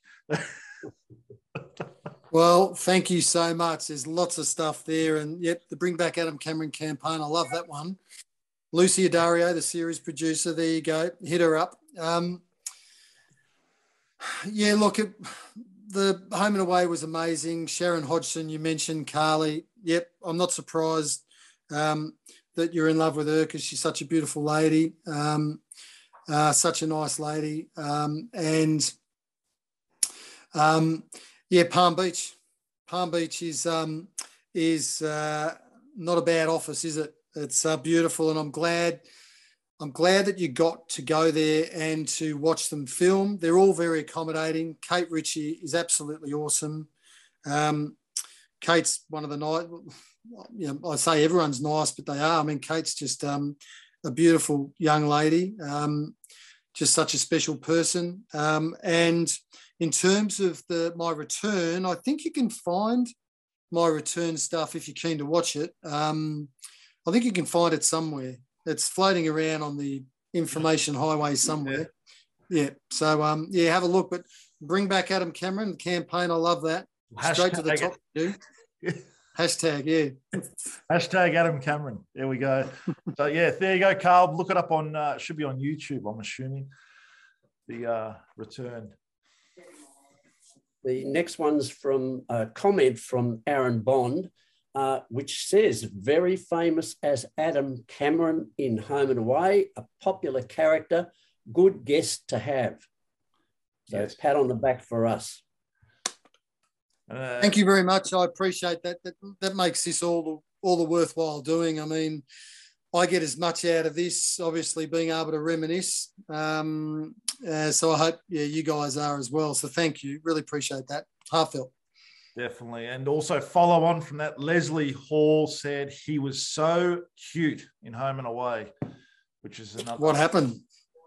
[SPEAKER 2] Well, thank you so much. There's lots of stuff there. And yep, the Bring Back Adam Cameron campaign. I love that one. Lucia Dario, the series producer. There you go. Hit her up. Um, yeah, look, it, the Home and Away was amazing. Sharon Hodgson, you mentioned Carly. Yep, I'm not surprised um, that you're in love with her because she's such a beautiful lady. Um, Uh, such a nice lady. Um, and um, yeah, Palm Beach. Palm Beach is um, is uh, not a bad office, is it? It's uh, beautiful, and I'm glad. I'm glad that you got to go there and to watch them film. They're all very accommodating. Kate Ritchie is absolutely awesome. Um, Kate's one of the nice. You know, I say everyone's nice, but they are. I mean, Kate's just um, a beautiful young lady. Um, just such a special person. Um, and in terms of the my return, I think you can find my return stuff if you're keen to watch it. Um, I think you can find it somewhere. It's floating around on the information highway somewhere. Yeah. So, um, yeah, have a look. But bring back Adam Cameron, the campaign. I love that.
[SPEAKER 1] Hashtag
[SPEAKER 2] Straight to the top, dude. Hashtag, yeah.
[SPEAKER 1] Hashtag Adam Cameron. There we go. So, yeah, there you go, Carl. Look it up on, uh, it should be on YouTube, I'm assuming, the uh, return.
[SPEAKER 3] The next one's from a comment from Aaron Bond, uh, which says, very famous as Adam Cameron in Home and Away, a popular character, good guest to have. So yes. Pat on the back for us.
[SPEAKER 1] Uh,
[SPEAKER 2] Thank you very much. I appreciate that. That, that makes this all the, all the worthwhile doing. I mean, I get as much out of this, obviously, being able to reminisce. Um, uh, so I hope yeah, you guys are as well. So thank you. Really appreciate that. Heartfelt.
[SPEAKER 1] Definitely. And also follow on from that, Leslie Hall said he was so cute in Home and Away, which is another.
[SPEAKER 2] What happened?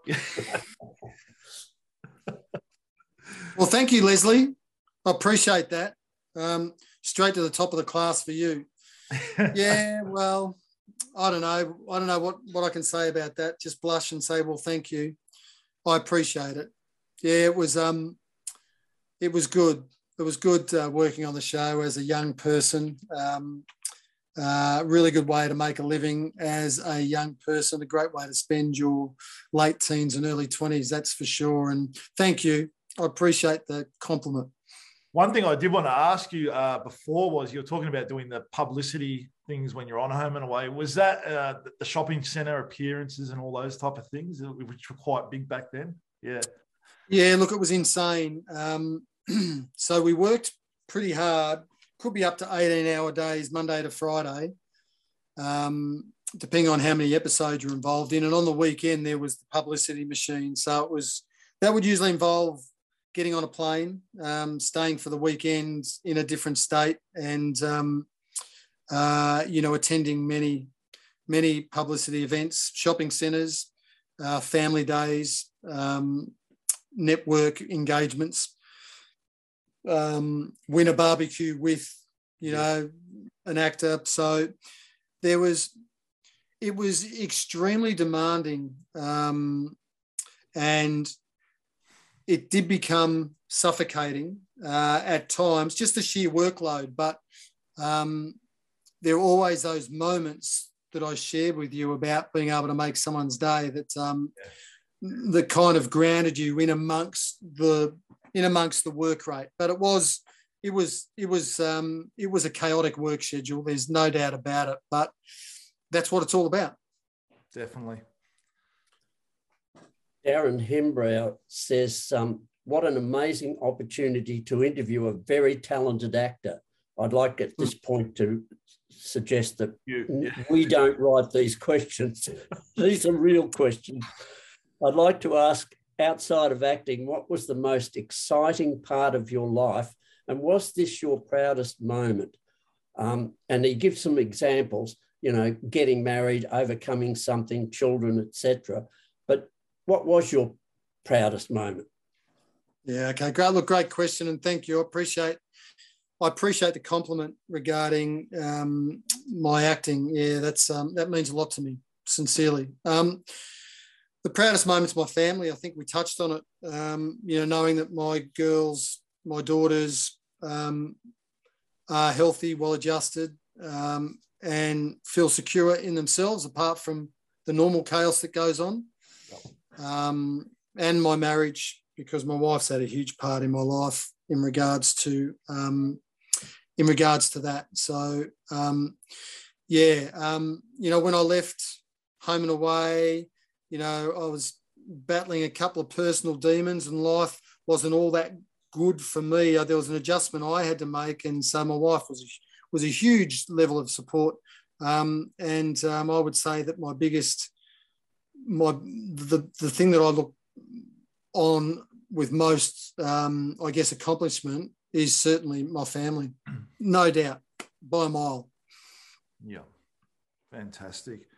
[SPEAKER 2] Well, thank you, Leslie. I appreciate that. Um, straight to the top of the class for you. Yeah, well, I don't know. I don't know what, what I can say about that. Just blush and say, well, thank you. I appreciate it. Yeah, it was um, it was good. It was good uh, working on the show as a young person. Um, uh, really good way to make a living as a young person. A great way to spend your late teens and early twenties, that's for sure. And thank you. I appreciate the compliment.
[SPEAKER 1] One thing I did want to ask you uh, before was you were talking about doing the publicity things when you're on Home and Away. Was that uh, the shopping centre appearances and all those type of things, which were quite big back then? Yeah.
[SPEAKER 2] Yeah, look, it was insane. Um, so we worked pretty hard, could be up to eighteen-hour days, Monday to Friday, um, depending on how many episodes you're involved in. And on the weekend, there was the publicity machine. So it was that would usually involve getting on a plane, um, staying for the weekend in a different state and, um, uh, you know, attending many, many publicity events, shopping centres, uh, family days, um, network engagements, um, win a barbecue with, you know, an actor. So there was, it was extremely demanding um, and it did become suffocating uh, at times, just the sheer workload. But um, there are always those moments that I shared with you about being able to make someone's day that um, yeah. that kind of grounded you in amongst the in amongst the work rate. But it was it was it was um, it was a chaotic work schedule. There's no doubt about it. But that's what it's all about.
[SPEAKER 1] Definitely.
[SPEAKER 3] Darren Hembrow says, um, what an amazing opportunity to interview a very talented actor. I'd like at this point to suggest that you, yeah. we don't write these questions. These are real questions. I'd like to ask, outside of acting, what was the most exciting part of your life? And was this your proudest moment? Um, and he gives some examples, you know, getting married, overcoming something, children, et cetera. But what was your proudest moment?
[SPEAKER 2] Yeah, okay, great. Look, great question, and thank you. I appreciate, I appreciate the compliment regarding um, my acting. Yeah, that's um, that means a lot to me, sincerely. Um, the proudest moment's my family. I think we touched on it. Um, you know, knowing that my girls, my daughters, um, are healthy, well-adjusted, um, and feel secure in themselves, apart from the normal chaos that goes on. Um, and my marriage, because my wife's had a huge part in my life in regards to um, in regards to that. So um, yeah, um, you know, when I left Home and Away, you know, I was battling a couple of personal demons, and life wasn't all that good for me. There was an adjustment I had to make, and so my wife was a, was a huge level of support. Um, and um, I would say that my biggest My the the thing that I look on with most, um, I guess, accomplishment is certainly my family, no doubt, by a mile.
[SPEAKER 1] Yeah, fantastic.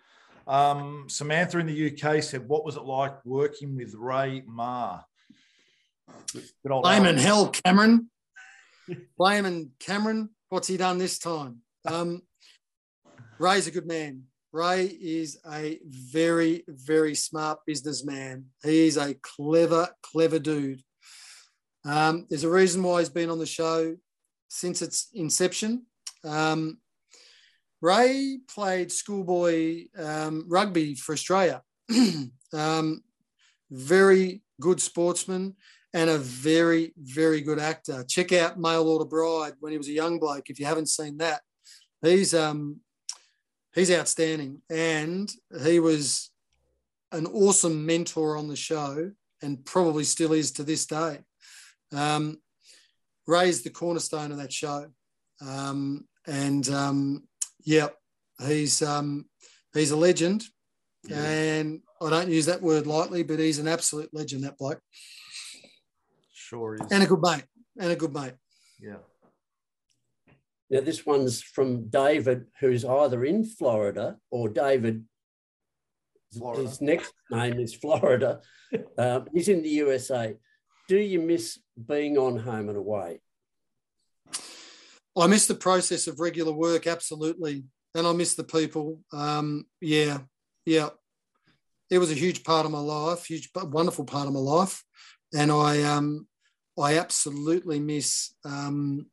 [SPEAKER 1] Um, Samantha in the U K said, what was it like working with Ray Maher?
[SPEAKER 2] Blaming hell, Cameron. Blaming Cameron. What's he done this time? Um, Ray's a good man. Ray is a very, very smart businessman. He's a clever, clever dude. Um, there's a reason why he's been on the show since its inception. Um, Ray played schoolboy um, rugby for Australia. um, very good sportsman and a very, very good actor. Check out Mail Order Bride when he was a young bloke, if you haven't seen that. He's um, he's outstanding. And he was an awesome mentor on the show and probably still is to this day. Um, Ray's the cornerstone of that show. Um, and, um, yeah, he's um, he's a legend. Yeah. And I don't use that word lightly, but he's an absolute legend, that bloke.
[SPEAKER 1] Sure is.
[SPEAKER 2] And a good mate. And a good mate.
[SPEAKER 1] Yeah.
[SPEAKER 3] Now, this one's from David, who's either in Florida or David, Florida. His next name is Florida. um, he's in the U S A. Do you miss being on Home and Away?
[SPEAKER 2] I miss the process of regular work, absolutely. And I miss the people. Um, yeah, yeah. It was a huge part of my life, huge, wonderful part of my life. And I um, I absolutely miss um,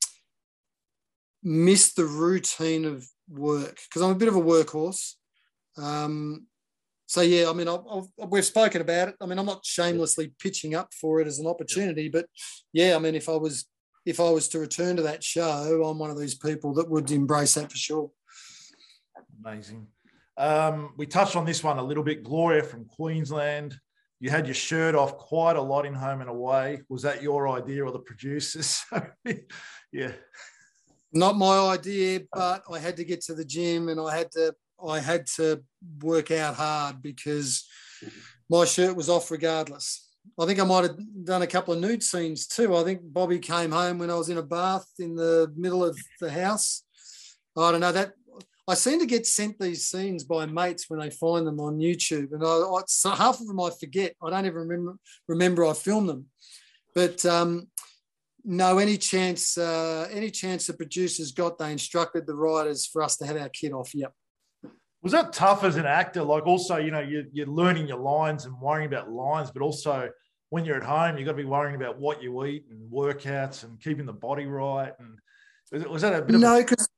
[SPEAKER 2] miss the routine of work because I'm a bit of a workhorse. Um, so, yeah, I mean, I've, I've, we've spoken about it. I mean, I'm not shamelessly pitching up for it as an opportunity, but, yeah, I mean, if I was if I was to return to that show, I'm one of these people that would embrace that for sure.
[SPEAKER 1] Amazing. Um, we touched on this one a little bit. Gloria from Queensland. You had your shirt off quite a lot in Home and Away. Was that your idea or the producers? Yeah.
[SPEAKER 2] Not my idea, but I had to get to the gym and I had to I had to work out hard because my shirt was off regardless. I think I might have done a couple of nude scenes too. I think Bobby came home when I was in a bath in the middle of the house. I don't know that. I seem to get sent these scenes by mates when they find them on YouTube, and I, I so half of them I forget. I don't even remember remember I filmed them. But um, no, any chance, uh, any chance the producers got, they instructed the writers for us to have our kit off. Yep.
[SPEAKER 1] Was that tough as an actor? Like also, you know, you're, you're learning your lines and worrying about lines, but also when you're at home, you've got to be worrying about what you eat and workouts and keeping the body right. And was, it, was that a bit
[SPEAKER 2] no,
[SPEAKER 1] of a...
[SPEAKER 2] because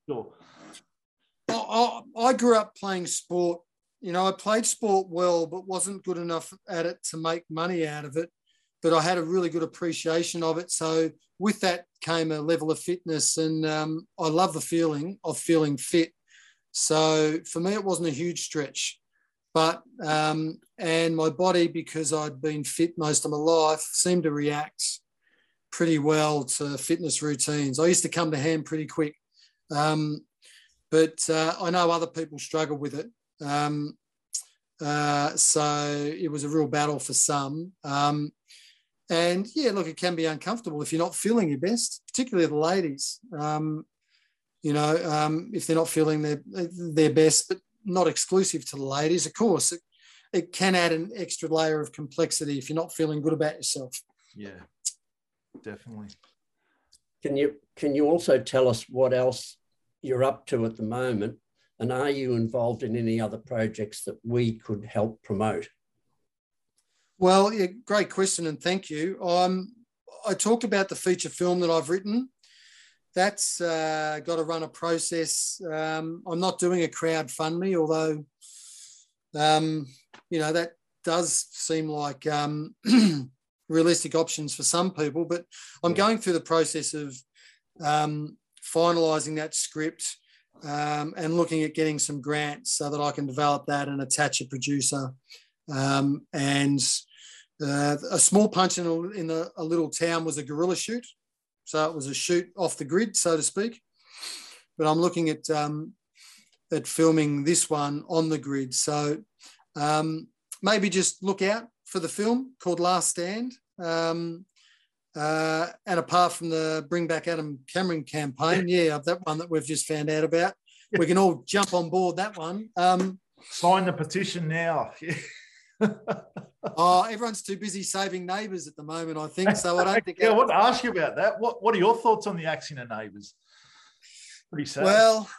[SPEAKER 2] I, I grew up playing sport. You know, I played sport well, but wasn't good enough at it to make money out of it. But I had a really good appreciation of it. So with that came a level of fitness, and um, I love the feeling of feeling fit. So for me, it wasn't a huge stretch. But, um, and my body, because I'd been fit most of my life, seemed to react pretty well to fitness routines. I used to come to hand pretty quick. Um, but uh, I know other people struggle with it. Um, uh, so it was a real battle for some. Um, and yeah, look, it can be uncomfortable if you're not feeling your best, particularly the ladies. Um, you know, um, if they're not feeling their, their best, but not exclusive to the ladies, of course, it, it can add an extra layer of complexity if you're not feeling good about yourself.
[SPEAKER 1] Yeah, definitely.
[SPEAKER 3] Can you, can you also tell us what else you're up to at the moment? And are you involved in any other projects that we could help promote?
[SPEAKER 2] Well, yeah, great question, and thank you. Um, I talked about the feature film that I've written. That's uh, got to run a process. Um, I'm not doing a crowdfunding, although, um, you know, that does seem like um, realistic options for some people. But I'm going through the process of um, finalising that script um, and looking at getting some grants so that I can develop that and attach a producer. Um, and uh, a small punch in, a, in a, a little town was a guerrilla shoot. So it was a shoot off the grid, so to speak. But I'm looking at um, at filming this one on the grid. So um, maybe just look out for the film called Last Stand. Um, uh, and apart from the Bring Back Adam Cameron campaign, yeah, that one that we've just found out about, we can all jump on board that one. Um,
[SPEAKER 1] Sign the petition now.
[SPEAKER 2] Oh, everyone's too busy saving neighbours at the moment, I think. So I don't think.
[SPEAKER 1] Yeah, I want to ask you about that. What What are your thoughts on the axing of neighbours? Pretty sad.
[SPEAKER 2] Well,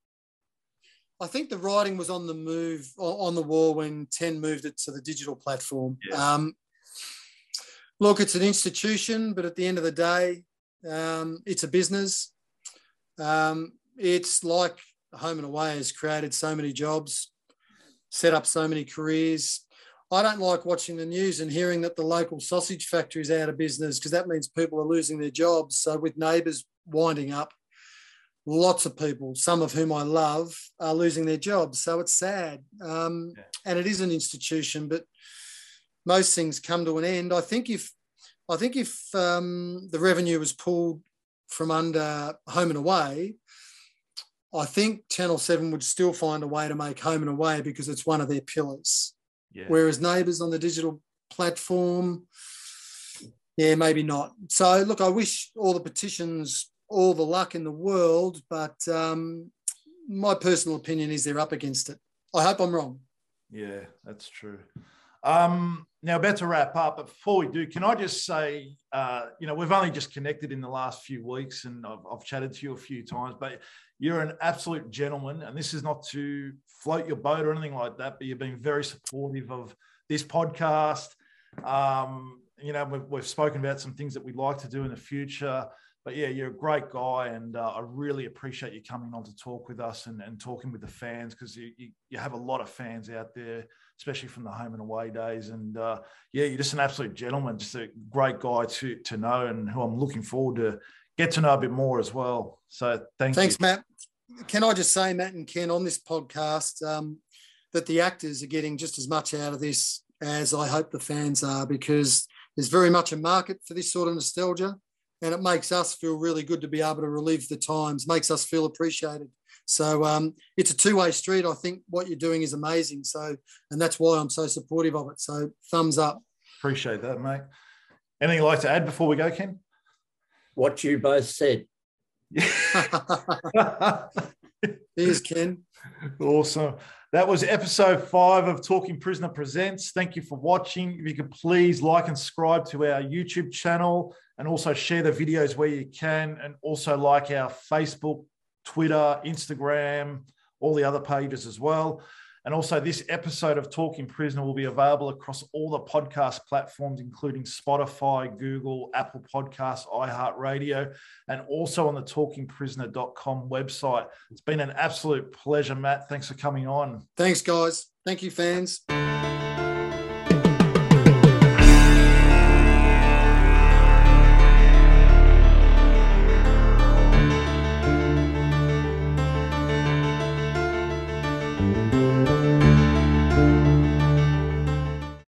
[SPEAKER 2] I think the writing was on the move, on the wall when Ten moved it to the digital platform.
[SPEAKER 1] Yeah.
[SPEAKER 2] Um, look, it's an institution, but at the end of the day, um, it's a business. Um, it's like Home and Away has created so many jobs, set up so many careers. I don't like watching the news and hearing that the local sausage factory is out of business, because that means people are losing their jobs. So with neighbours winding up, lots of people, some of whom I love, are losing their jobs. So it's sad. Um, yeah. And it is an institution, but most things come to an end. I think if I think if um, the revenue was pulled from under Home and Away, I think Channel seven would still find a way to make Home and Away, because it's one of their pillars. Yeah. Whereas Neighbours on the digital platform, yeah, maybe not. So, look, I wish all the petitions all the luck in the world, but um, my personal opinion is they're up against it. I hope I'm wrong.
[SPEAKER 1] Yeah, that's true. Um, now, about to wrap up, but before we do, can I just say, uh, you know, we've only just connected in the last few weeks, and I've, I've chatted to you a few times, but you're an absolute gentleman, and this is not to float your boat or anything like that, but you've been very supportive of this podcast. Um, you know, we've, we've spoken about some things that we'd like to do in the future. But yeah, you're a great guy, and uh, I really appreciate you coming on to talk with us and, and talking with the fans, because you, you you have a lot of fans out there, especially from the Home and Away days. And uh, yeah, you're just an absolute gentleman, just a great guy to to know, and who I'm looking forward to get to know a bit more as well. So thank
[SPEAKER 2] Thanks,
[SPEAKER 1] you.
[SPEAKER 2] Matt. Can I just say, Matt and Ken, on this podcast, um, that the actors are getting just as much out of this as I hope the fans are, because there's very much a market for this sort of nostalgia. And it makes us feel really good to be able to relive the times, makes us feel appreciated. So um, it's a two-way street. I think what you're doing is amazing. So, and that's why I'm so supportive of it. So thumbs up.
[SPEAKER 1] Appreciate that, mate. Anything you'd like to add before we go, Ken?
[SPEAKER 3] What you both said.
[SPEAKER 2] Here's Ken.
[SPEAKER 1] Awesome. That was episode five of Talking Prisoner Presents. Thank you for watching. If you could please like and subscribe to our YouTube channel, and also share the videos where you can, and also like our Facebook, Twitter, Instagram, all the other pages as well. And also, this episode of Talking Prisoner will be available across all the podcast platforms, including Spotify, Google, Apple Podcasts, iHeartRadio, and also on the talking prisoner dot com website. It's been an absolute pleasure, Matt. Thanks for coming on.
[SPEAKER 2] Thanks, guys. Thank you, fans.